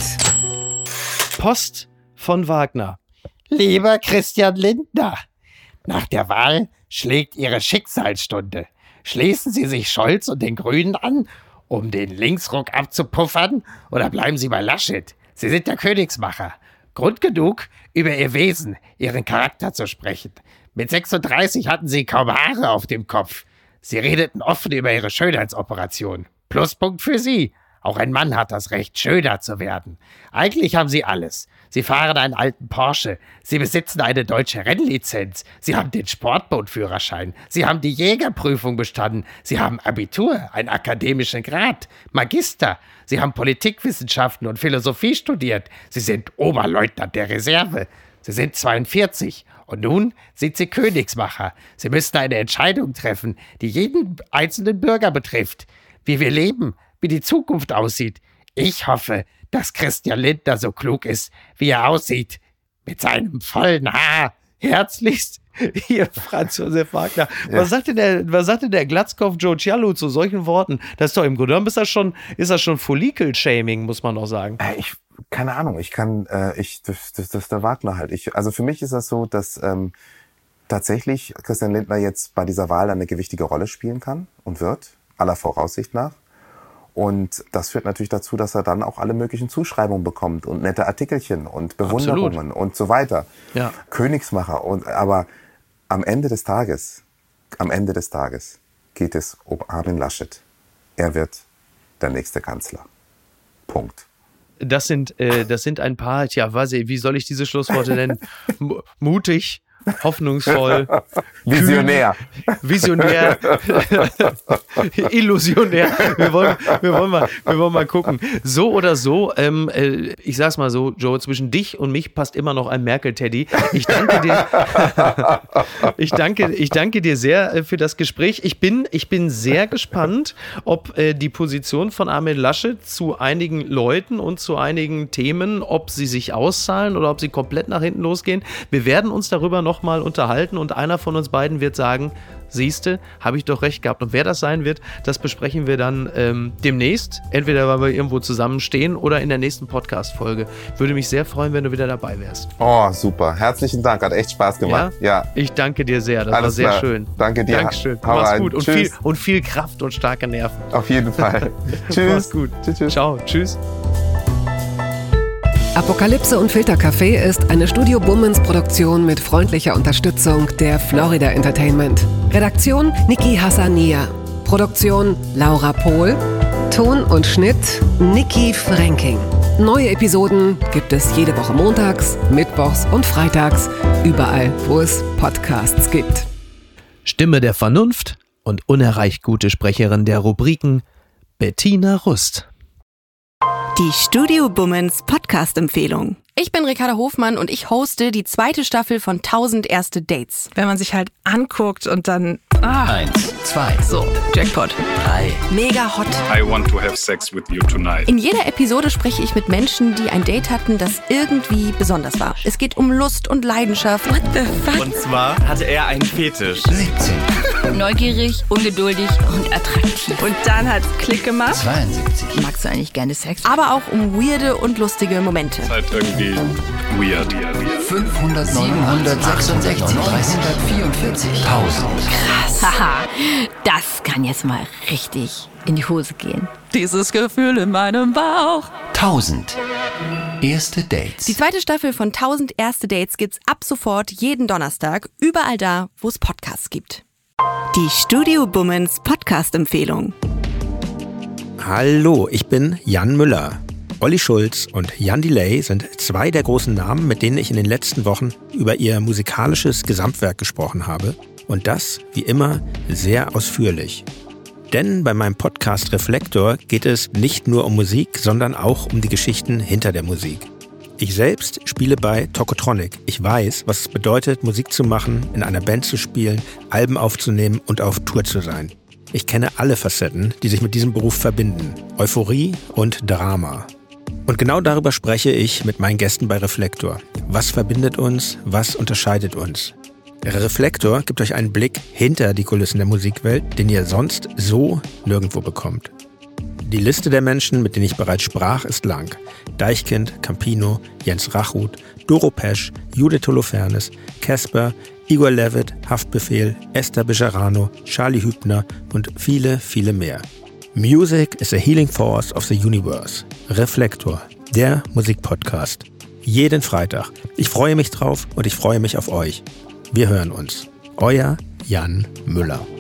Post von Wagner. Lieber Christian Lindner, nach der Wahl schlägt Ihre Schicksalsstunde. Schließen Sie sich Scholz und den Grünen an, um den Linksruck abzupuffern, oder bleiben Sie bei Laschet? Sie sind der Königsmacher. Grund genug, über Ihr Wesen, Ihren Charakter zu sprechen. Mit sechsunddreißig hatten Sie kaum Haare auf dem Kopf. Sie redeten offen über Ihre Schönheitsoperation. Pluspunkt für Sie. Auch ein Mann hat das Recht, schöner zu werden. Eigentlich haben Sie alles. Sie fahren einen alten Porsche. Sie besitzen eine deutsche Rennlizenz. Sie haben den Sportbootführerschein. Sie haben die Jägerprüfung bestanden. Sie haben Abitur, einen akademischen Grad, Magister. Sie haben Politikwissenschaften und Philosophie studiert. Sie sind Oberleutnant der Reserve. Sie sind zweiundvierzig. Und nun sind Sie Königsmacher. Sie müssen eine Entscheidung treffen, die jeden einzelnen Bürger betrifft. Wie wir leben, wie die Zukunft aussieht. Ich hoffe, dass Christian Lindner so klug ist, wie er aussieht. Mit seinem vollen Haar. Herzlichst, Hier, Franz Josef Wagner. Was sagt denn der, was sagt denn der Glatzkopf Joe Cialo zu solchen Worten? Das ist doch im Grunde genommen ist das schon, ist das schon Follikel-Shaming, muss man auch sagen. Äh, Ich, keine Ahnung, ich kann, äh, ich, das, das, das ist der Wagner halt. Ich, also für mich ist das so, dass ähm, tatsächlich Christian Lindner jetzt bei dieser Wahl eine gewichtige Rolle spielen kann und wird, aller Voraussicht nach. Und das führt natürlich dazu, dass er dann auch alle möglichen Zuschreibungen bekommt und nette Artikelchen und Bewunderungen und so weiter. Ja. Königsmacher. Und, aber am Ende des Tages, am Ende des Tages geht es um Armin Laschet. Er wird der nächste Kanzler. Punkt. Das sind, äh, das sind ein paar, tja, weiß ich, wie soll ich diese Schlussworte nennen? M- mutig, hoffnungsvoll, Visionär. kühn, visionär, illusionär. Wir wollen, wir, wollen mal, wir wollen mal gucken. So oder so, ähm, äh, ich sag's mal so, Joe, zwischen dich und mich passt immer noch ein Merkel-Teddy. Ich danke dir, ich danke, ich danke dir sehr äh, für das Gespräch. Ich bin, ich bin sehr gespannt, ob äh, die Position von Armin Laschet zu einigen Leuten und zu einigen Themen, ob sie sich auszahlen oder ob sie komplett nach hinten losgehen. Wir werden uns darüber nochmal unterhalten und einer von uns beiden wird sagen, siehste, habe ich doch recht gehabt. Und wer das sein wird, das besprechen wir dann ähm, demnächst. Entweder weil wir irgendwo zusammenstehen oder in der nächsten Podcast-Folge. Würde mich sehr freuen, wenn du wieder dabei wärst. Oh, super. Herzlichen Dank. Hat echt Spaß gemacht. Ja? Ja. Ich danke dir sehr. Das Alles war sehr klar. schön. Danke dir. Dankeschön. Hau Mach's rein. gut. Und viel, und viel Kraft und starke Nerven. Auf jeden Fall. Tschüss. Mach's gut. Tschüss, tschüss. Ciao. Tschüss. Apokalypse und Filtercafé ist eine Studio Bummens Produktion mit freundlicher Unterstützung der Florida Entertainment. Redaktion Niki Hassania. Produktion Laura Pohl. Ton und Schnitt Niki Fränking. Neue Episoden gibt es jede Woche montags, mittwochs und freitags, überall, wo es Podcasts gibt. Stimme der Vernunft und unerreicht gute Sprecherin der Rubriken Bettina Rust. Die Studio Bummens Podcast-Empfehlung. Ich bin Ricarda Hofmann und ich hoste die zweite Staffel von tausend erste Dates. Wenn man sich halt anguckt und dann... Ah. Eins, zwei, so, Jackpot. drei. Mega hot. I want to have sex with you tonight. In jeder Episode spreche ich mit Menschen, die ein Date hatten, das irgendwie besonders war. Es geht um Lust und Leidenschaft. What the fuck? Und zwar hatte er einen Fetisch. siebzehn. Neugierig, ungeduldig und attraktiv. Und dann hat's Klick gemacht. zweiundsiebzig. Magst du eigentlich gerne Sex? Aber auch um weirde und lustige Momente. Ist halt irgendwie weird. fünfhundert, siebenhundert, sechsundsechzig, dreihundertvierundvierzig, tausend. Krass. Haha, das kann jetzt mal richtig in die Hose gehen. Dieses Gefühl in meinem Bauch. tausend. Erste Dates. Die zweite Staffel von tausend erste Dates gibt's ab sofort jeden Donnerstag, überall da, wo es Podcasts gibt. Die Studio Bummens Podcast-Empfehlung. Hallo, ich bin Jan Müller. Olli Schulz und Jan Delay sind zwei der großen Namen, mit denen ich in den letzten Wochen über ihr musikalisches Gesamtwerk gesprochen habe. Und das, wie immer, sehr ausführlich. Denn bei meinem Podcast Reflektor geht es nicht nur um Musik, sondern auch um die Geschichten hinter der Musik. Ich selbst spiele bei Tokotronic. Ich weiß, was es bedeutet, Musik zu machen, in einer Band zu spielen, Alben aufzunehmen und auf Tour zu sein. Ich kenne alle Facetten, die sich mit diesem Beruf verbinden. Euphorie und Drama. Und genau darüber spreche ich mit meinen Gästen bei Reflektor. Was verbindet uns? Was unterscheidet uns? Der Reflektor gibt euch einen Blick hinter die Kulissen der Musikwelt, den ihr sonst so nirgendwo bekommt. Die Liste der Menschen, mit denen ich bereits sprach, ist lang. Deichkind, Campino, Jens Rachut, Doro Pesch, Judith Holofernes, Casper, Igor Levit, Haftbefehl, Esther Bejarano, Charlie Hübner und viele, viele mehr. Music is a healing force of the universe. Reflektor, der Musikpodcast. Jeden Freitag. Ich freue mich drauf und ich freue mich auf euch. Wir hören uns. Euer Jan Müller.